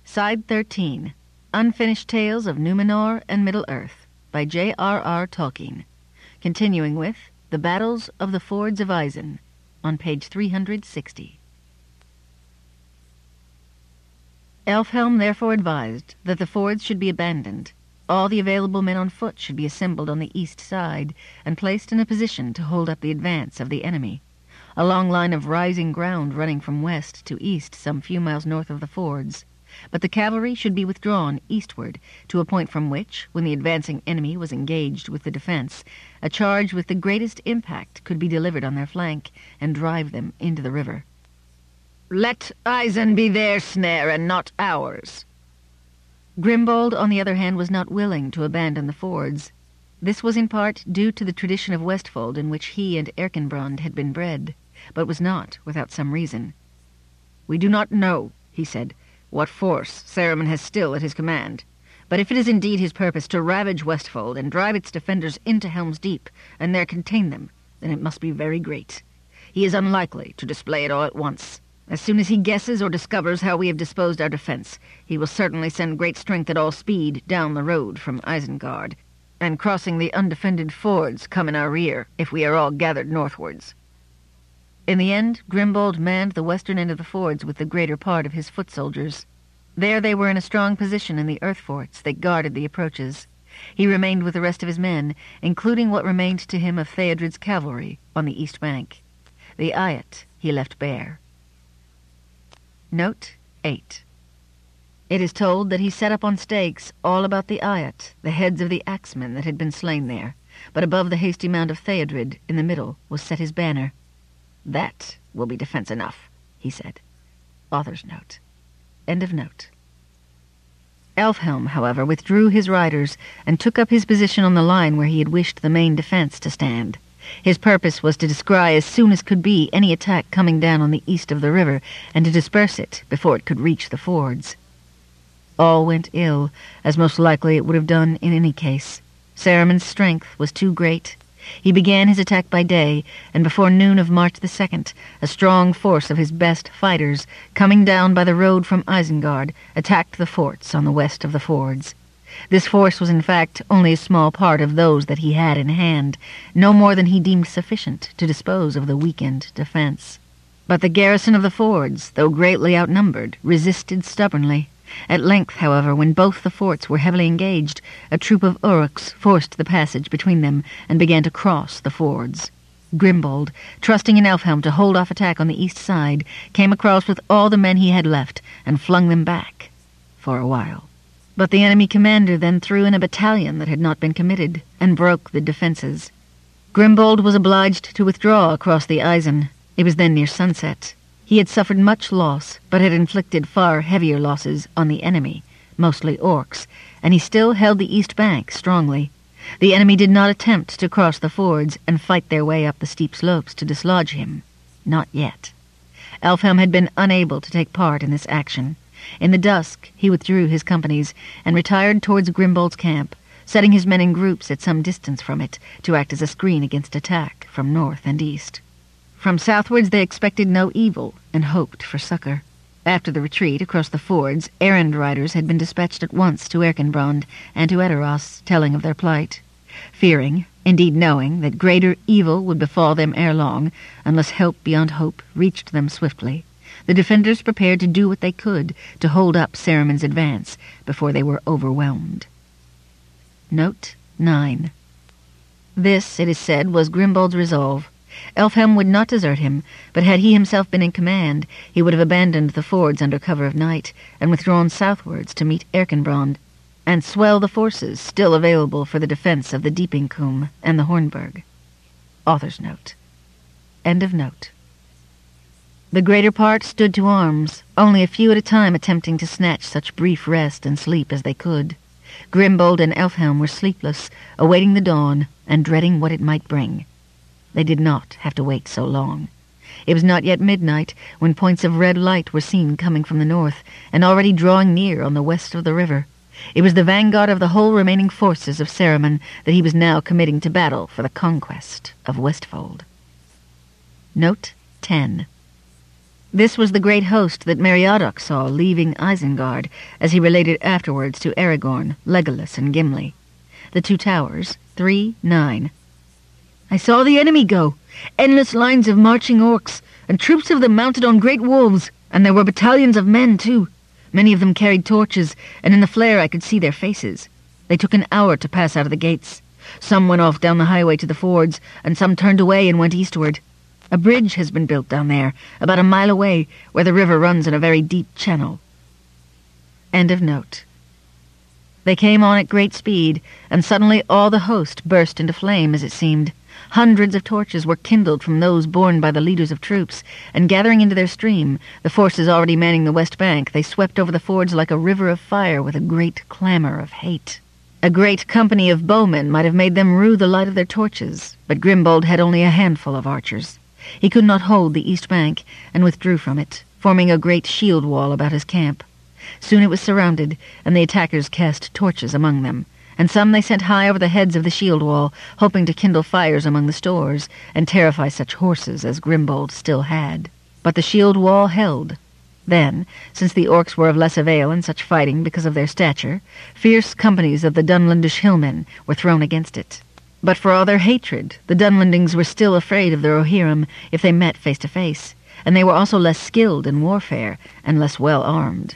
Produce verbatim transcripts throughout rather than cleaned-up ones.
Side thirteen, Unfinished Tales of Numenor and Middle-earth, by J R R Tolkien. Continuing with The Battles of the Fords of Isen, on page three hundred sixty. Elfhelm therefore advised that the fords should be abandoned. All the available men on foot should be assembled on the east side and placed in a position to hold up the advance of the enemy. A long line of rising ground running from west to east some few miles north of the fords. But the cavalry should be withdrawn eastward to a point from which, when the advancing enemy was engaged with the defense, a charge with the greatest impact could be delivered on their flank and drive them into the river. "Let Isen be their snare and not ours." Grimbold, on the other hand, was not willing to abandon the fords. This was in part due to the tradition of Westfold in which he and Erkenbrand had been bred, but was not without some reason. "We do not know," he said, "what force Saruman has still at his command. But if it is indeed his purpose to ravage Westfold and drive its defenders into Helm's Deep, and there contain them, then it must be very great. He is unlikely to display it all at once. As soon as he guesses or discovers how we have disposed our defense, he will certainly send great strength at all speed down the road from Isengard, and crossing the undefended fords come in our rear, if we are all gathered northwards." In the end, Grimbold manned the western end of the fords with the greater part of his foot soldiers. There they were in a strong position in the earth forts that guarded the approaches. He remained with the rest of his men, including what remained to him of Theodred's cavalry, on the east bank. The Ayat he left bare. Note eight. It is told that he set up on stakes all about the Ayat the heads of the axemen that had been slain there, but above the hasty mound of Theodred, in the middle, was set his banner. "That will be defense enough," he said. Author's note. End of note. Elfhelm, however, withdrew his riders and took up his position on the line where he had wished the main defense to stand. His purpose was to descry as soon as could be any attack coming down on the east of the river and to disperse it before it could reach the fords. All went ill, as most likely it would have done in any case. Saruman's strength was too great. He began his attack by day, and before noon of March the second, a strong force of his best fighters, coming down by the road from Isengard, attacked the forts on the west of the fords. This force was in fact only a small part of those that he had in hand, no more than he deemed sufficient to dispose of the weakened defense. But the garrison of the fords, though greatly outnumbered, resisted stubbornly. At length, however, when both the forts were heavily engaged, a troop of Uruks forced the passage between them and began to cross the fords. Grimbold, trusting in Elfhelm to hold off attack on the east side, came across with all the men he had left and flung them back for a while. But the enemy commander then threw in a battalion that had not been committed and broke the defenses. Grimbold was obliged to withdraw across the Isen. It was then near sunset. He had suffered much loss, but had inflicted far heavier losses on the enemy, mostly orcs, and he still held the east bank strongly. The enemy did not attempt to cross the fords and fight their way up the steep slopes to dislodge him. Not yet. Elfhelm had been unable to take part in this action. In the dusk, he withdrew his companies and retired towards Grimbold's camp, setting his men in groups at some distance from it to act as a screen against attack from north and east. From southwards they expected no evil and hoped for succor. After the retreat across the fords, errand riders had been dispatched at once to Erkenbrand and to Edoras, telling of their plight. Fearing, indeed knowing, that greater evil would befall them ere long, unless help beyond hope reached them swiftly, the defenders prepared to do what they could to hold up Saruman's advance before they were overwhelmed. Note nine. This, it is said, was Grimbold's resolve. Elfhelm would not desert him, but had he himself been in command, he would have abandoned the fords under cover of night and withdrawn southwards to meet Erkenbrand and swell the forces still available for the defense of the Deepingcombe and the Hornburg. Author's note. End of note. The greater part stood to arms, only a few at a time attempting to snatch such brief rest and sleep as they could. Grimbold and Elfhelm were sleepless, awaiting the dawn and dreading what it might bring. They did not have to wait so long. It was not yet midnight when points of red light were seen coming from the north and already drawing near on the west of the river. It was the vanguard of the whole remaining forces of Saruman that he was now committing to battle for the conquest of Westfold. Note ten. This was the great host that Meriadoc saw leaving Isengard, as he related afterwards to Aragorn, Legolas, and Gimli. The Two Towers, three nine. I saw the enemy go, endless lines of marching orcs, and troops of them mounted on great wolves, and there were battalions of men, too. Many of them carried torches, and in the flare I could see their faces. They took an hour to pass out of the gates. Some went off down the highway to the fords, and some turned away and went eastward. A bridge has been built down there, about a mile away, where the river runs in a very deep channel. End of note. They came on at great speed, and suddenly all the host burst into flame, as it seemed. Hundreds of torches were kindled from those borne by the leaders of troops, and gathering into their stream, the forces already manning the west bank, they swept over the fords like a river of fire with a great clamour of hate. A great company of bowmen might have made them rue the light of their torches, but Grimbold had only a handful of archers. He could not hold the east bank, and withdrew from it, forming a great shield wall about his camp. Soon it was surrounded, and the attackers cast torches among them, and some they sent high over the heads of the shield wall, hoping to kindle fires among the stores, and terrify such horses as Grimbold still had. But the shield wall held. Then, since the orcs were of less avail in such fighting because of their stature, fierce companies of the Dunlandish hillmen were thrown against it. But for all their hatred, the Dunlandings were still afraid of the Rohirrim if they met face to face, and they were also less skilled in warfare and less well armed.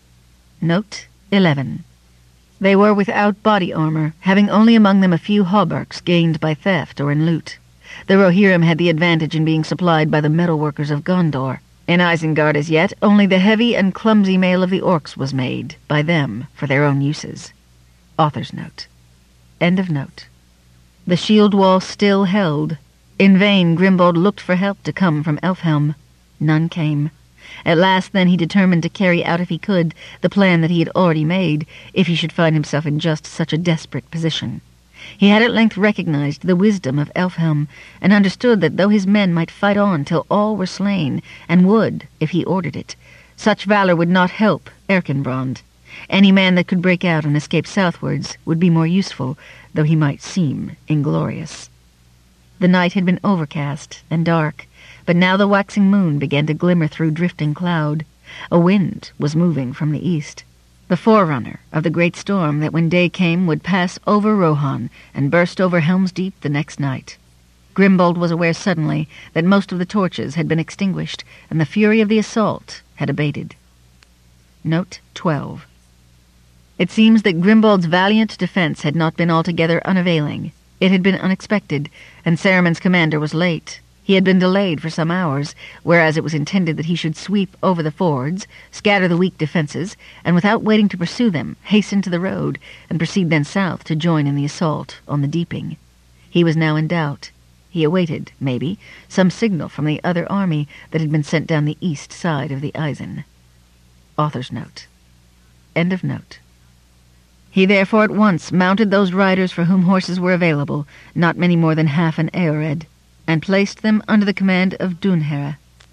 Note eleven. They were without body armor, having only among them a few hauberks gained by theft or in loot. The Rohirrim had the advantage in being supplied by the metalworkers of Gondor. In Isengard as yet, only the heavy and clumsy mail of the orcs was made, by them, for their own uses. Author's note. End of note. The shield wall still held. In vain Grimbold looked for help to come from Elfhelm. None came. At last then he determined to carry out, if he could, the plan that he had already made, if he should find himself in just such a desperate position. He had at length recognized the wisdom of Elfhelm, and understood that though his men might fight on till all were slain, and would, if he ordered it, such valor would not help Erkenbrand. Any man that could break out and escape southwards would be more useful, though he might seem inglorious. The night had been overcast and dark, but now the waxing moon began to glimmer through drifting cloud. A wind was moving from the east, the forerunner of the great storm that when day came would pass over Rohan and burst over Helm's Deep the next night. Grimbold was aware suddenly that most of the torches had been extinguished, and the fury of the assault had abated. Note twelve. It seems that Grimbold's valiant defense had not been altogether unavailing. It had been unexpected, and Saruman's commander was late. He had been delayed for some hours, whereas it was intended that he should sweep over the fords, scatter the weak defenses, and without waiting to pursue them, hasten to the road, and proceed then south to join in the assault on the Deeping. He was now in doubt. He awaited, maybe, some signal from the other army that had been sent down the east side of the Isen. Author's note. End of note. He therefore at once mounted those riders for whom horses were available, not many more than half an Eored, and placed them under the command of Dunherra.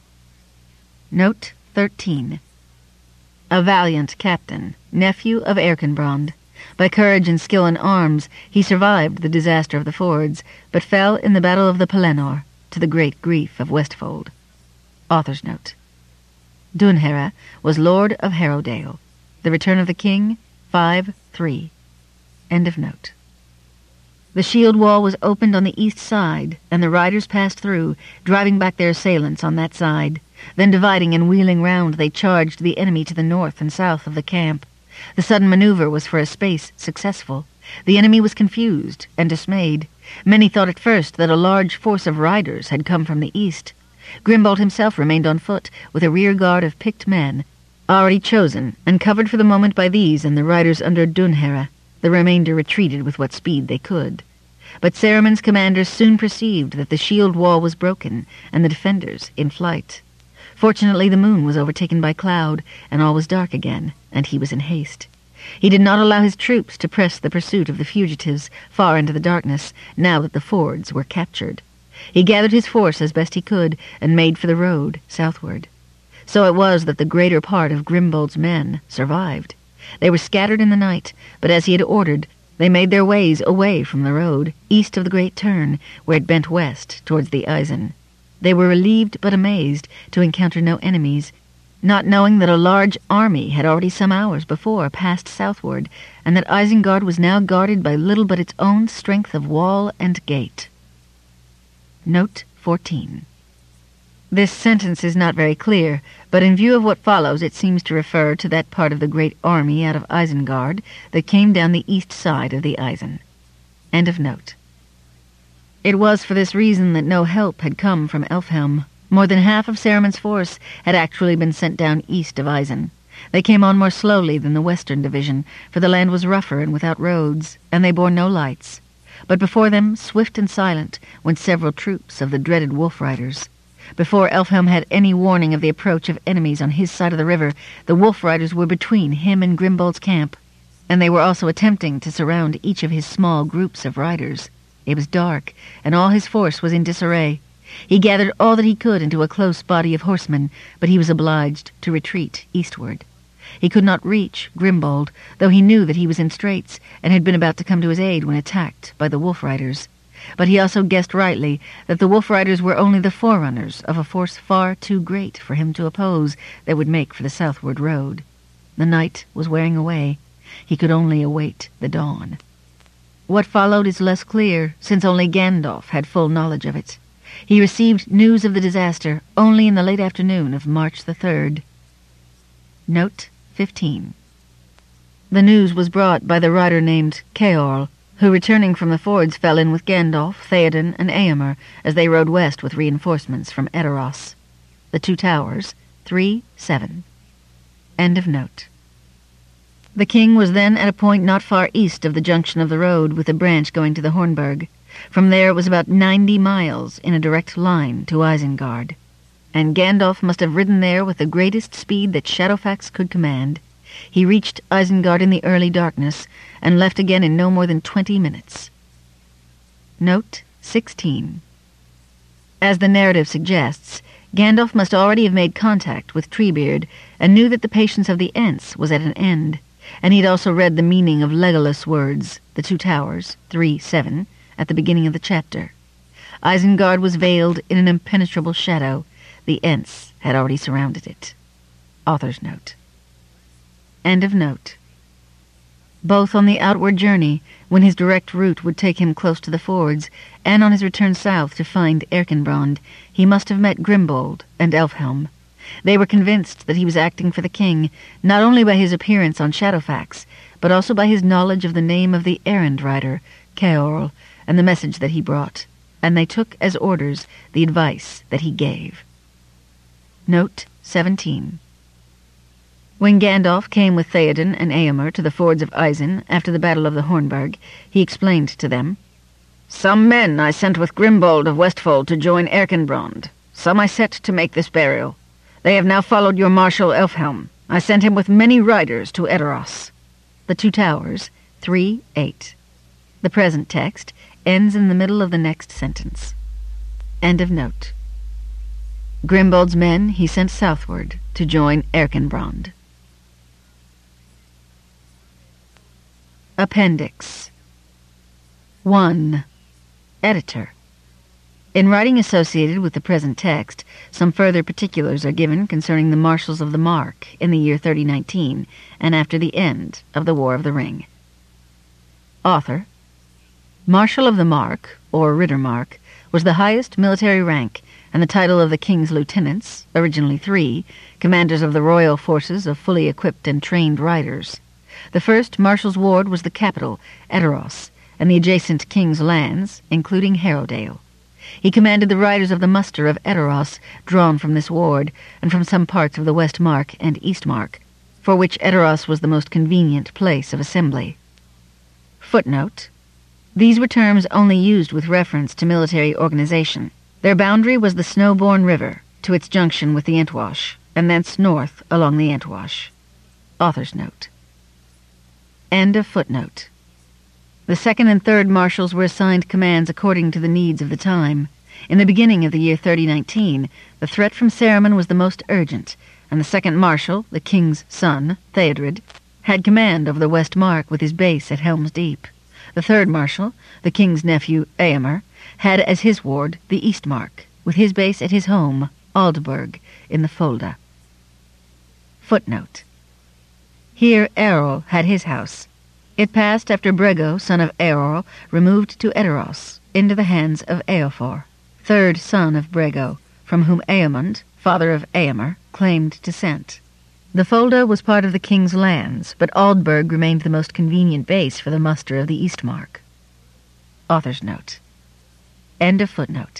Note thirteen. A valiant captain, nephew of Erkenbrand. By courage and skill in arms, he survived the disaster of the fords, but fell in the battle of the Pelennor, to the great grief of Westfold. Author's note. Dunherra was Lord of Harrowdale. The Return of the King, five three. End of note. The shield wall was opened on the east side, and the riders passed through, driving back their assailants on that side. Then dividing and wheeling round, they charged the enemy to the north and south of the camp. The sudden maneuver was for a space successful. The enemy was confused and dismayed. Many thought at first that a large force of riders had come from the east. Grimbold himself remained on foot, with a rear guard of picked men, already chosen, and covered for the moment by these and the riders under Dunherra. The remainder retreated with what speed they could. But Saruman's commanders soon perceived that the shield wall was broken, and the defenders in flight. Fortunately the moon was overtaken by cloud, and all was dark again, and he was in haste. He did not allow his troops to press the pursuit of the fugitives far into the darkness, now that the fords were captured. He gathered his force as best he could, and made for the road southward. So it was that the greater part of Grimbold's men survived. They were scattered in the night, but as he had ordered, they made their ways away from the road, east of the great turn, where it bent west towards the Isen. They were relieved but amazed to encounter no enemies, not knowing that a large army had already some hours before passed southward, and that Isengard was now guarded by little but its own strength of wall and gate. Note fourteen. This sentence is not very clear, but in view of what follows it seems to refer to that part of the great army out of Isengard that came down the east side of the Isen. End of note. It was for this reason that no help had come from Elfhelm. More than half of Saruman's force had actually been sent down east of Isen. They came on more slowly than the western division, for the land was rougher and without roads, and they bore no lights. But before them, swift and silent, went several troops of the dreaded wolf riders. Before Elfhelm had any warning of the approach of enemies on his side of the river, the wolf riders were between him and Grimbold's camp, and they were also attempting to surround each of his small groups of riders. It was dark, and all his force was in disarray. He gathered all that he could into a close body of horsemen, but he was obliged to retreat eastward. He could not reach Grimbold, though he knew that he was in straits, and had been about to come to his aid when attacked by the wolf riders. But he also guessed rightly that the wolf riders were only the forerunners of a force far too great for him to oppose that would make for the southward road. The night was wearing away. He could only await the dawn. What followed is less clear, since only Gandalf had full knowledge of it. He received news of the disaster only in the late afternoon of March the third. Note fifteen. The news was brought by the rider named Ceorl, who, returning from the fords, fell in with Gandalf, Theoden, and Éomer as they rode west with reinforcements from Edoras. The Two Towers, three seven. End of note. The king was then at a point not far east of the junction of the road with the branch going to the Hornburg. From there it was about ninety miles in a direct line to Isengard, and Gandalf must have ridden there with the greatest speed that Shadowfax could command. He reached Isengard in the early darkness, and left again in no more than twenty minutes. Note sixteen. As the narrative suggests, Gandalf must already have made contact with Treebeard, and knew that the patience of the Ents was at an end, and he had also read the meaning of Legolas' words, the Two Towers, three seven, at the beginning of the chapter. Isengard was veiled in an impenetrable shadow. The Ents had already surrounded it. Author's note. End of note. Both on the outward journey, when his direct route would take him close to the fords, and on his return south to find Erkenbrand, he must have met Grimbold and Elfhelm. They were convinced that he was acting for the king, not only by his appearance on Shadowfax, but also by his knowledge of the name of the errand rider, Ceorl, and the message that he brought, and they took as orders the advice that he gave. Note seventeen. When Gandalf came with Theoden and Éomer to the fords of Isen after the Battle of the Hornburg, he explained to them, "Some men I sent with Grimbold of Westfold to join Erkenbrand. Some I set to make this burial. They have now followed your Marshal Elfhelm. I sent him with many riders to Edoras." The Two Towers, three eight. The present text ends in the middle of the next sentence. End of note. Grimbold's men he sent southward to join Erkenbrand. Appendix one. Editor. In writing associated with the present text, some further particulars are given concerning the Marshals of the Mark in the year thirty nineteen, and after the end of the War of the Ring. Author. Marshal of the Mark, or Riddermark, was the highest military rank and the title of the king's lieutenants, originally three, commanders of the royal forces of fully equipped and trained riders. The first marshal's ward was the capital, Edoras, and the adjacent king's lands, including Harrowdale. He commanded the riders of the muster of Edoras, drawn from this ward, and from some parts of the West Mark and East Mark, for which Edoras was the most convenient place of assembly. Footnote. These were terms only used with reference to military organization. Their boundary was the Snowbourn River, to its junction with the Entwash, and thence north along the Entwash. Author's note. End of footnote. The second and third marshals were assigned commands according to the needs of the time. In the beginning of the year thirty nineteen, the threat from Saruman was the most urgent, and the second marshal, the king's son, Theodred, had command over the West Mark with his base at Helm's Deep. The third marshal, the king's nephew, Éomer, had as his ward the East Mark, with his base at his home, Aldburg, in the Fulda. Footnote. Here Eorl had his house. It passed after Brego, son of Eorl, removed to Edoros, into the hands of Eofor, third son of Brego, from whom Eamund, father of Eomer, claimed descent. The Fulda was part of the king's lands, but Aldburg remained the most convenient base for the muster of the Eastmark. Author's note. End of footnote.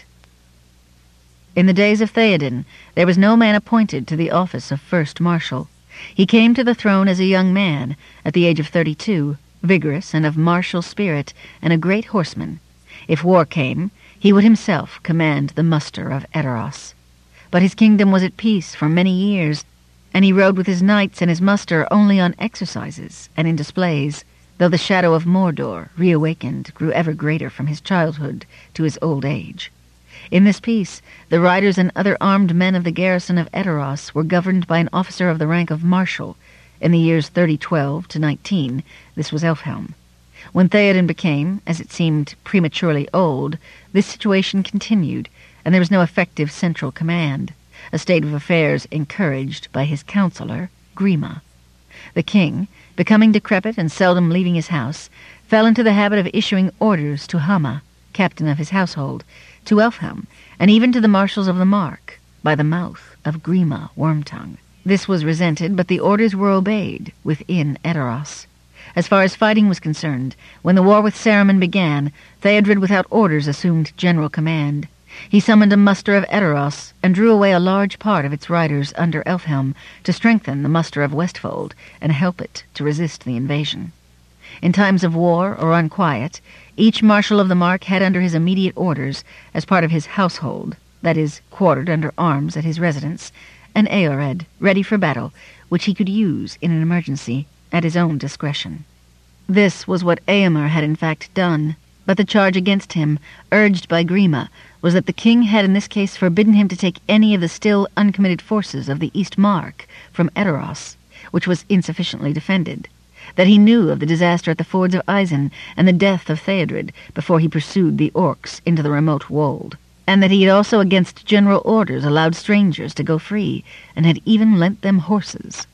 In the days of Theoden, there was no man appointed to the office of First Marshal. He came to the throne as a young man, at the age of thirty-two, vigorous and of martial spirit, and a great horseman. If war came, he would himself command the muster of Edoros. But his kingdom was at peace for many years, and he rode with his knights and his muster only on exercises and in displays, though the shadow of Mordor, reawakened, grew ever greater from his childhood to his old age. In this peace, the riders and other armed men of the garrison of Edoros were governed by an officer of the rank of Marshal. In the years thirty twelve to nineteen, this was Elfhelm. When Theoden became, as it seemed, prematurely old, this situation continued, and there was no effective central command, a state of affairs encouraged by his counselor, Grima. The king, becoming decrepit and seldom leaving his house, fell into the habit of issuing orders to Hama, captain of his household, to Elfhelm, and even to the marshals of the Mark, by the mouth of Grima Wormtongue. This was resented, but the orders were obeyed within Edoros. As far as fighting was concerned, when the war with Saruman began, Theodred without orders assumed general command. He summoned a muster of Edoros, and drew away a large part of its riders under Elfhelm to strengthen the muster of Westfold and help it to resist the invasion. In times of war or unquiet, each marshal of the Mark had under his immediate orders, as part of his household, that is, quartered under arms at his residence, an Eored, ready for battle, which he could use in an emergency at his own discretion. This was what Eomer had in fact done, but the charge against him, urged by Grima, was that the king had in this case forbidden him to take any of the still uncommitted forces of the East Mark from Edoros, which was insufficiently defended, that he knew of the disaster at the fords of Isen and the death of Theodred before he pursued the orcs into the remote wold, and that he had also against general orders allowed strangers to go free, and had even lent them horses.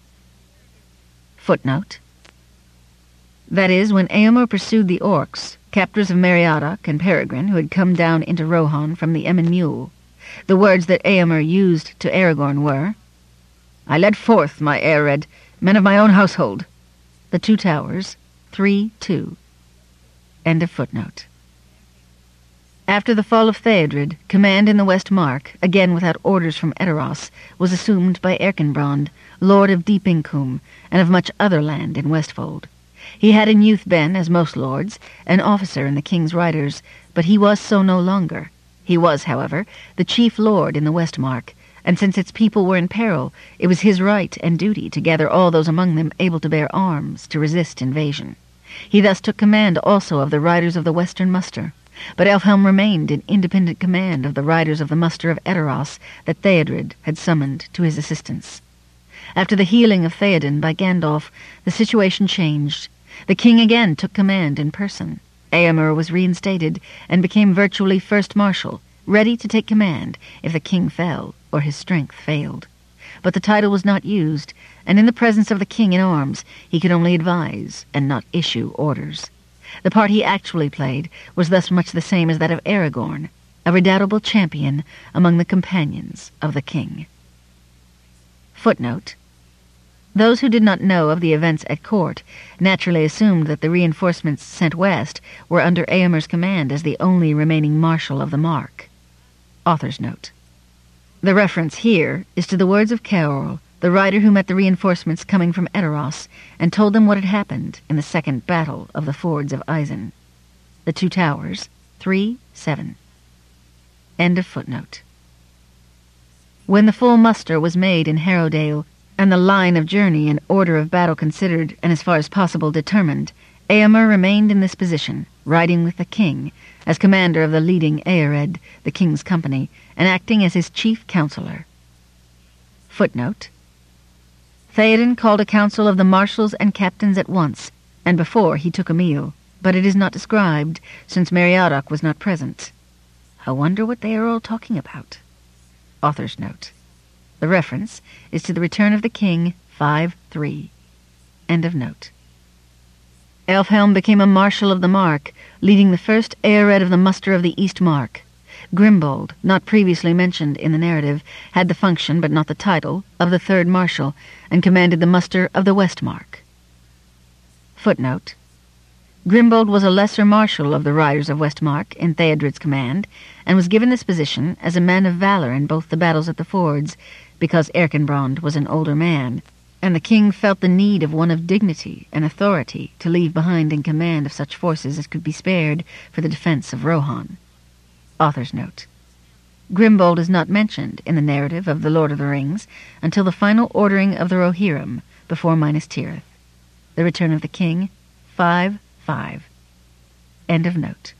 Footnote. That is, when Eomer pursued the orcs, captors of Meriadoc and Peregrine, who had come down into Rohan from the Emyn Muil, the words that Eomer used to Aragorn were, "I led forth my Eored, men of my own household." The Two Towers, three two. End of footnote. After the fall of Theodred, command in the West Mark, again without orders from Edoros, was assumed by Erkenbrand, lord of Deep Incum, and of much other land in Westfold. He had in youth been, as most lords, an officer in the king's riders, but he was so no longer. He was, however, the chief lord in the Westmark, and since its people were in peril, it was his right and duty to gather all those among them able to bear arms to resist invasion. He thus took command also of the riders of the Western Muster, but Elfhelm remained in independent command of the riders of the Muster of Edoros that Theodred had summoned to his assistance. After the healing of Theoden by Gandalf, the situation changed. The king again took command in person. Eomer was reinstated and became virtually First Marshal, ready to take command if the king fell or his strength failed. But the title was not used, and in the presence of the king in arms he could only advise and not issue orders. The part he actually played was thus much the same as that of Aragorn, a redoubtable champion among the companions of the king. Footnote. Those who did not know of the events at court naturally assumed that the reinforcements sent west were under Eomer's command as the only remaining marshal of the Mark. Author's note. The reference here is to the words of Ceorl, the rider who met the reinforcements coming from Edoros, and told them what had happened in the second battle of the fords of Isen. The Two Towers, three seven. End of footnote. When the full muster was made in Harrowdale, and the line of journey and order of battle considered and as far as possible determined, Eomer remained in this position, riding with the king, as commander of the leading Eored, the king's company, and acting as his chief counselor. Footnote. Theoden called a council of the marshals and captains at once, and before he took a meal, but it is not described, since Meriadoc was not present. I wonder what they are all talking about. Author's note. The reference is to The Return of the King, five three. End of note. Elfhelm became a Marshal of the Mark, leading the first Eored of the muster of the East Mark. Grimbold, not previously mentioned in the narrative, had the function, but not the title, of the Third Marshal, and commanded the muster of the West Mark. Footnote. Grimbold was a lesser marshal of the Riders of Westmark in Theodred's command, and was given this position as a man of valor in both the battles at the fords, because Erkenbrand was an older man, and the king felt the need of one of dignity and authority to leave behind in command of such forces as could be spared for the defense of Rohan. Author's note. Grimbold is not mentioned in the narrative of The Lord of the Rings until the final ordering of the Rohirrim before Minas Tirith. The Return of the King, five five. End of note.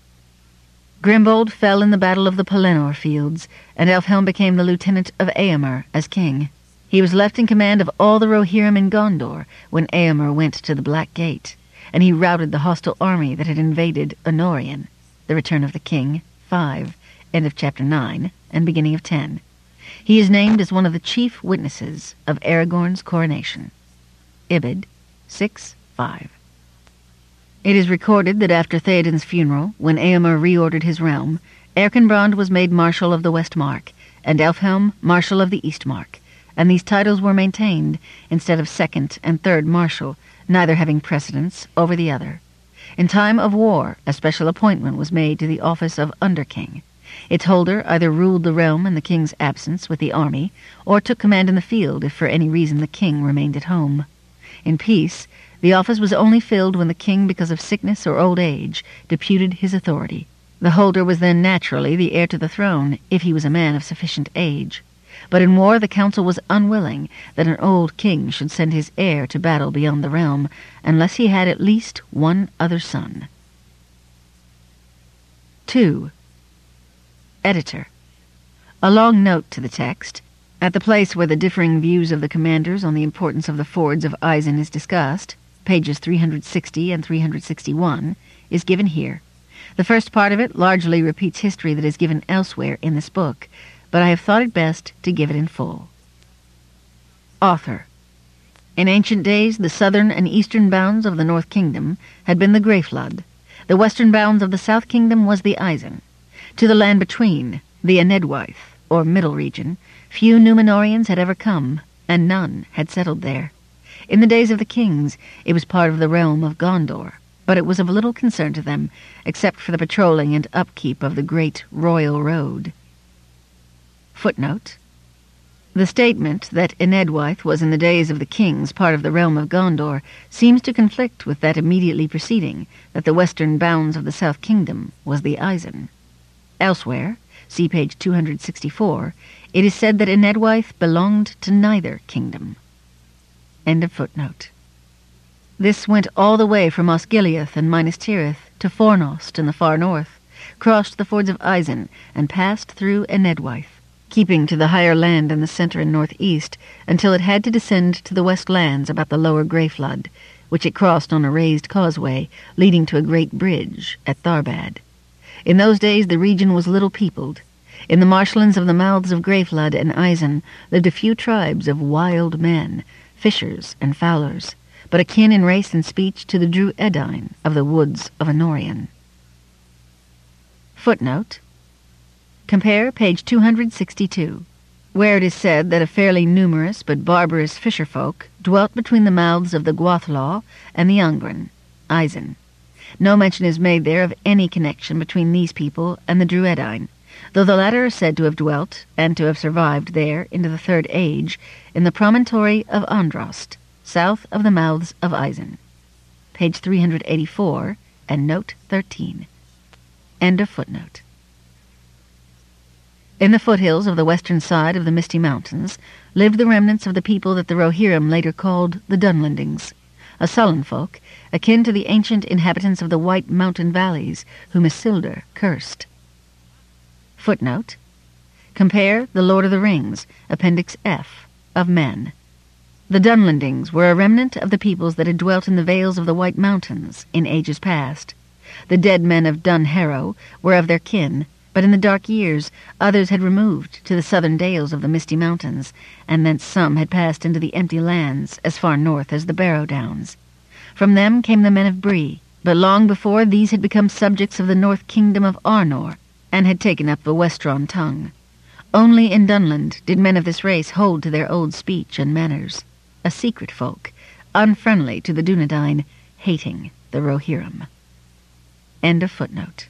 Grimbold fell in the Battle of the Pelennor Fields, and Elfhelm became the lieutenant of Eomer as king. He was left in command of all the Rohirrim in Gondor when Eomer went to the Black Gate, and he routed the hostile army that had invaded Anorion. The Return of the King, five. End of chapter nine, and beginning of ten. He is named as one of the chief witnesses of Aragorn's coronation. Ibid, six five. It is recorded that after Theoden's funeral, when Eomer reordered his realm, Erkenbrand was made Marshal of the West Mark, and Elfhelm Marshal of the East Mark, and these titles were maintained instead of Second and Third Marshal, neither having precedence over the other. In time of war, a special appointment was made to the office of Underking. Its holder either ruled the realm in the king's absence with the army, or took command in the field if for any reason the king remained at home. In peace, the office was only filled when the king, because of sickness or old age, deputed his authority. The holder was then naturally the heir to the throne, if he was a man of sufficient age. But in war the council was unwilling that an old king should send his heir to battle beyond the realm, unless he had at least one other son. two. Editor. A long note to the text, at the place where the differing views of the commanders on the importance of the fords of Isen is discussed, pages three hundred sixty and three hundred sixty-one, is given here. The first part of it largely repeats history that is given elsewhere in this book, but I have thought it best to give it in full. Author. In ancient days, the southern and eastern bounds of the North Kingdom had been the Greyflood. The western bounds of the South Kingdom was the Isen. To the land between, the Enedwaith, or Middle Region, few Númenóreans had ever come, and none had settled there. In the days of the kings, it was part of the realm of Gondor, but it was of little concern to them, except for the patrolling and upkeep of the great royal road. Footnote. The statement that Enedwaith was in the days of the kings part of the realm of Gondor seems to conflict with that immediately preceding, that the western bounds of the South Kingdom was the Isen. Elsewhere, see page two hundred sixty-four, it is said that Enedwaith belonged to neither kingdom. End of footnote. This went all the way from Osgiliath and Minas Tirith to Fornost in the far north, crossed the fords of Isen, and passed through Enedwaith, keeping to the higher land in the center and northeast until it had to descend to the west lands about the lower Greyflood, which it crossed on a raised causeway leading to a great bridge at Tharbad. In those days the region was little peopled. In the marshlands of the mouths of Greyflood and Isen lived a few tribes of wild men, fishers and fowlers, but akin in race and speech to the Druedain of the woods of Anorion. Footnote. Compare page two hundred sixty-two, where it is said that a fairly numerous but barbarous fisherfolk dwelt between the mouths of the Gwathlaw and the Angren, Isen. No mention is made there of any connection between these people and the Druedain, though the latter are said to have dwelt, and to have survived there into the Third Age, in the promontory of Androst, south of the mouths of Isen. Page three hundred eighty-four, and note thirteen. End of footnote. In the foothills of the western side of the Misty Mountains lived the remnants of the people that the Rohirrim later called the Dunlendings, a sullen folk, akin to the ancient inhabitants of the White Mountain Valleys, whom Isildur cursed. Footnote. Compare The Lord of the Rings, Appendix F, of Men. The Dunlendings were a remnant of the peoples that had dwelt in the vales of the White Mountains in ages past. The dead men of Dun Harrow were of their kin, But in the dark years, others had removed to the southern dales of the Misty Mountains, and thence some had passed into the empty lands as far north as the Barrow Downs. From them came the men of Bree, but long before these had become subjects of the North Kingdom of Arnor, and had taken up the Westron tongue. Only in Dunland did men of this race hold to their old speech and manners, a secret folk, unfriendly to the Dunedain, hating the Rohirrim. End of footnote.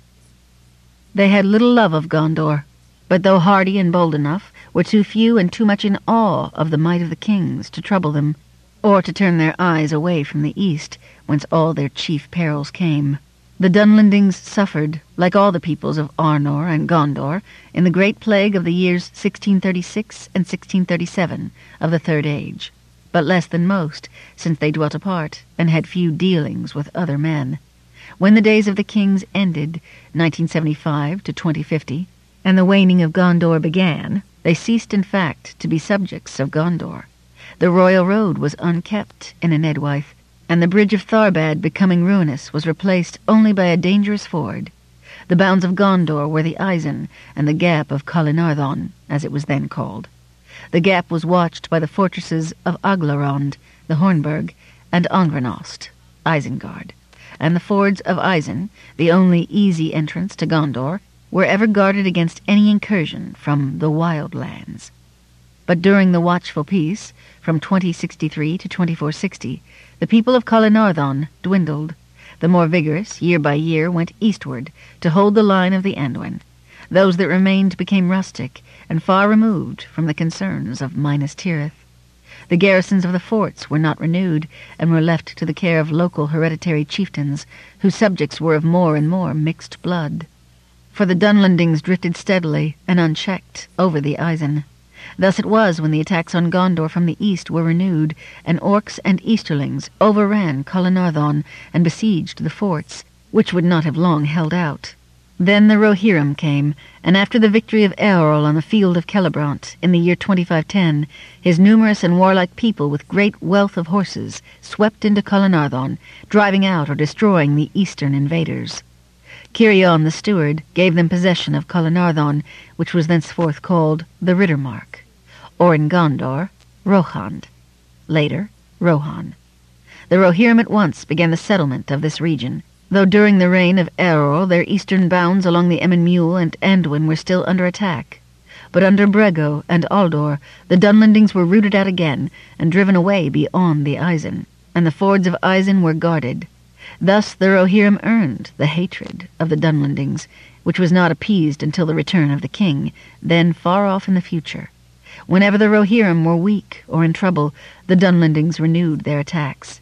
They had little love of Gondor, but though hardy and bold enough, were too few and too much in awe of the might of the kings to trouble them, or to turn their eyes away from the east, whence all their chief perils came. The Dunlandings suffered, like all the peoples of Arnor and Gondor, in the great plague of the years sixteen thirty-six and sixteen thirty-seven of the Third Age, but less than most, since they dwelt apart and had few dealings with other men. When the days of the kings ended, nineteen seventy-five to twenty fifty, and the waning of Gondor began, they ceased in fact to be subjects of Gondor. The royal road was unkept in Enedwaith, and the bridge of Tharbad, becoming ruinous, was replaced only by a dangerous ford. The bounds of Gondor were the Isen, and the Gap of Calenardhon, as it was then called. The Gap was watched by the fortresses of Aglarond, the Hornburg, and Angrenost, Isengard, and the fords of Isen, the only easy entrance to Gondor, were ever guarded against any incursion from the Wild Lands. But during the watchful peace, from twenty sixty-three to twenty-four sixty, the people of Calenardhon dwindled. The more vigorous, year by year, went eastward to hold the line of the Anduin. Those that remained became rustic and far removed from the concerns of Minas Tirith. The garrisons of the forts were not renewed, and were left to the care of local hereditary chieftains, whose subjects were of more and more mixed blood. For the Dunlandings drifted steadily and unchecked over the Isen. Thus it was when the attacks on Gondor from the east were renewed, and Orcs and Easterlings overran Calenardhon and besieged the forts, which would not have long held out. Then the Rohirrim came, and after the victory of Eorl on the field of Celebrant in the year twenty-five ten, his numerous and warlike people with great wealth of horses swept into Calenardhon, driving out or destroying the eastern invaders. Cirion the Steward gave them possession of Calenardhon, which was thenceforth called the Riddermark, or in Gondor, Rohand, later Rohan. The Rohirrim at once began the settlement of this region, though during the reign of Eorl their eastern bounds along the Emyn Muil and Anduin were still under attack. But under Brego and Aldor the Dunlandings were rooted out again and driven away beyond the Isen, and the fords of Isen were guarded. Thus the Rohirrim earned the hatred of the Dunlandings, which was not appeased until the return of the king, then far off in the future. Whenever the Rohirrim were weak or in trouble, the Dunlandings renewed their attacks.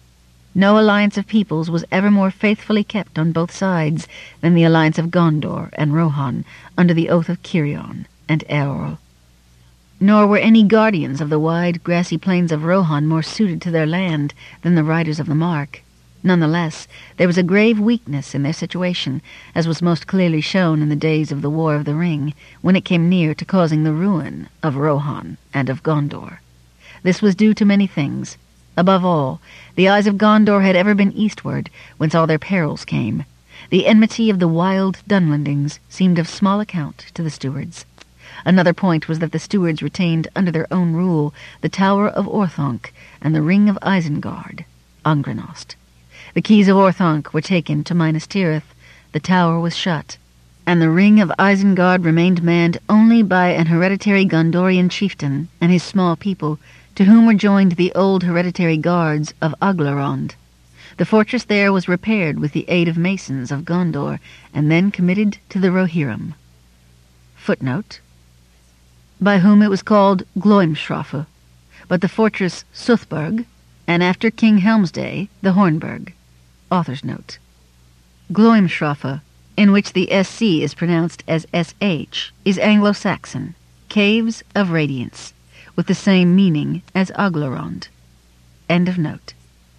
No alliance of peoples was ever more faithfully kept on both sides than the alliance of Gondor and Rohan under the oath of Cirion and Eorl. Nor were any guardians of the wide, grassy plains of Rohan more suited to their land than the riders of the Mark. Nonetheless, there was a grave weakness in their situation, as was most clearly shown in the days of the War of the Ring, when it came near to causing the ruin of Rohan and of Gondor. This was due to many things. Above all, the eyes of Gondor had ever been eastward, whence all their perils came. The enmity of the wild Dunlandings seemed of small account to the stewards. Another point was that the stewards retained under their own rule the Tower of Orthanc and the Ring of Isengard, Angrenost. The keys of Orthanc were taken to Minas Tirith, the tower was shut, and the Ring of Isengard remained manned only by an hereditary Gondorian chieftain and his small people, to whom were joined the old hereditary guards of Aglarond. The fortress there was repaired with the aid of masons of Gondor, and then committed to the Rohirrim. Footnote: by whom it was called Gloimshrafe, but the fortress Suthburg, and after King Helmsday, the Hornburg. Author's note. Gloimshrafe, in which the S C is pronounced as S H, is Anglo-Saxon, Caves of Radiance, with the same meaning as Aglarond. End of note.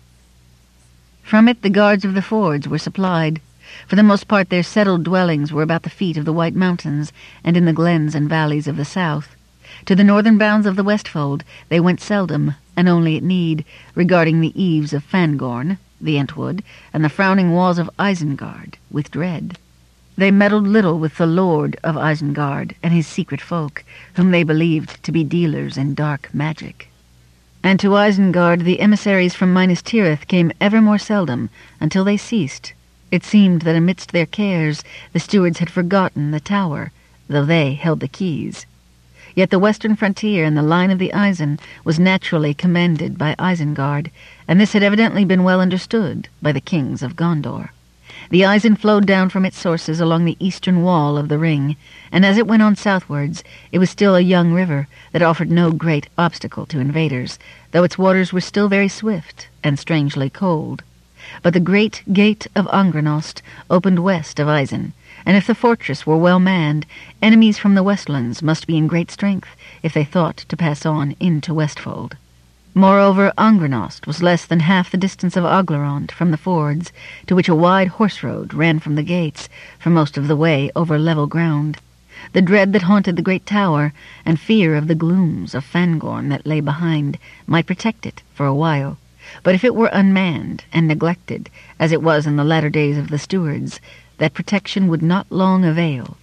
From it the guards of the fords were supplied. For the most part their settled dwellings were about the feet of the White Mountains and in the glens and valleys of the south. To the northern bounds of the Westfold they went seldom, and only at need, regarding the eaves of Fangorn, the Entwood, and the frowning walls of Isengard, with dread. They meddled little with the lord of Isengard and his secret folk, whom they believed to be dealers in dark magic. And to Isengard the emissaries from Minas Tirith came ever more seldom, until they ceased. It seemed that amidst their cares the stewards had forgotten the tower, though they held the keys. Yet the western frontier and the line of the Isen was naturally commanded by Isengard, and this had evidently been well understood by the kings of Gondor. The Isen flowed down from its sources along the eastern wall of the ring, and as it went on southwards, it was still a young river that offered no great obstacle to invaders, though its waters were still very swift and strangely cold. But the great gate of Angranost opened west of Isen, and if the fortress were well manned, enemies from the Westlands must be in great strength if they thought to pass on into Westfold. Moreover, Angranost was less than half the distance of Oglarond from the fords, to which a wide horse road ran from the gates, for most of the way over level ground. The dread that haunted the great tower, and fear of the glooms of Fangorn that lay behind, might protect it for a while. But if it were unmanned and neglected, as it was in the latter days of the stewards, that protection would not long avail.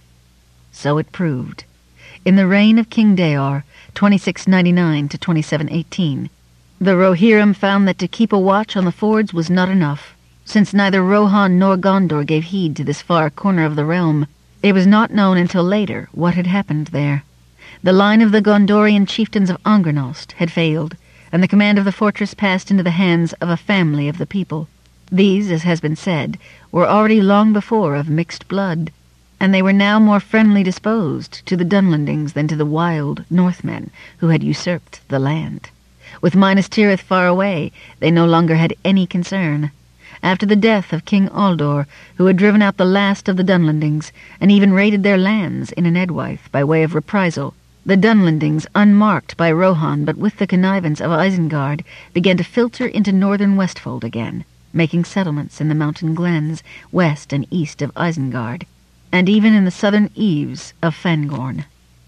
So it proved. In the reign of King Daor, twenty-six ninety-nine to twenty-seven eighteen, the Rohirrim found that to keep a watch on the fords was not enough. Since neither Rohan nor Gondor gave heed to this far corner of the realm, it was not known until later what had happened there. The line of the Gondorian chieftains of Angranost had failed, and the command of the fortress passed into the hands of a family of the people. These, as has been said, were already long before of mixed blood, and they were now more friendly disposed to the Dunlendings than to the wild Northmen who had usurped the land. With Minas Tirith far away, they no longer had any concern. After the death of King Aldor, who had driven out the last of the Dunlendings, and even raided their lands in an Edwythe by way of reprisal, the Dunlendings, unmarked by Rohan but with the connivance of Isengard, began to filter into northern Westfold again, making settlements in the mountain glens west and east of Isengard, and even in the southern eaves of Fangorn.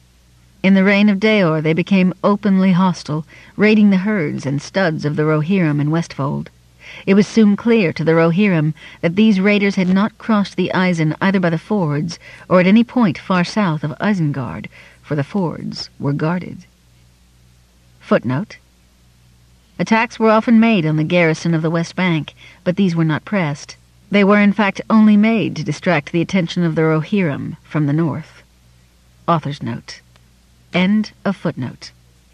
In the reign of Daor they became openly hostile, raiding the herds and studs of the Rohirrim in Westfold. It was soon clear to the Rohirrim that these raiders had not crossed the Isen either by the fords or at any point far south of Isengard, for the fords were guarded. Footnote: attacks were often made on the garrison of the West Bank, but these were not pressed. They were in fact only made to distract the attention of the Rohirrim from the north. Author's note. End of footnote.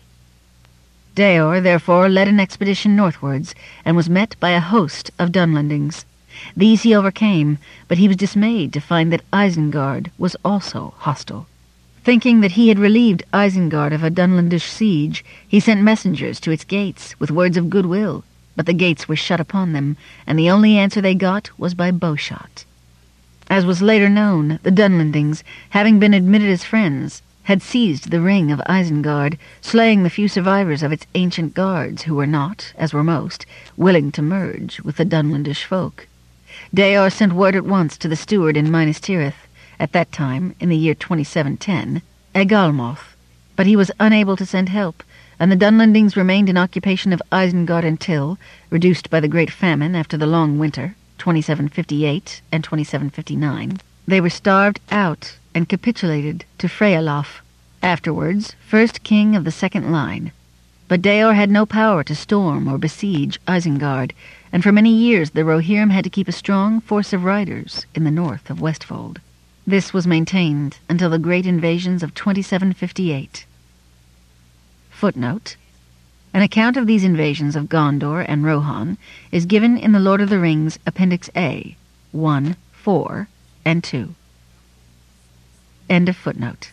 Daor, therefore, led an expedition northwards, and was met by a host of Dunlendings. These he overcame, but he was dismayed to find that Isengard was also hostile. Thinking that he had relieved Isengard of a Dunlendish siege, he sent messengers to its gates with words of goodwill, but the gates were shut upon them, and the only answer they got was by bowshot. As was later known, the Dunlendings, having been admitted as friends, had seized the ring of Isengard, slaying the few survivors of its ancient guards who were not, as were most, willing to merge with the Dunlendish folk. Daor sent word at once to the steward in Minas Tirith, at that time, in the year twenty-seven ten, Egalmoth, but he was unable to send help, and the Dunlendings remained in occupation of Isengard until, reduced by the great famine after the long winter, twenty-seven fifty-eight and twenty-seven fifty-nine, they were starved out and capitulated to Freyalaf, afterwards first king of the second line. But Daor had no power to storm or besiege Isengard, and for many years the Rohirrim had to keep a strong force of riders in the north of Westfold. This was maintained until the great invasions of twenty-seven fifty-eight. Footnote: an account of these invasions of Gondor and Rohan is given in The Lord of the Rings Appendix A, one, four, and two. End of footnote.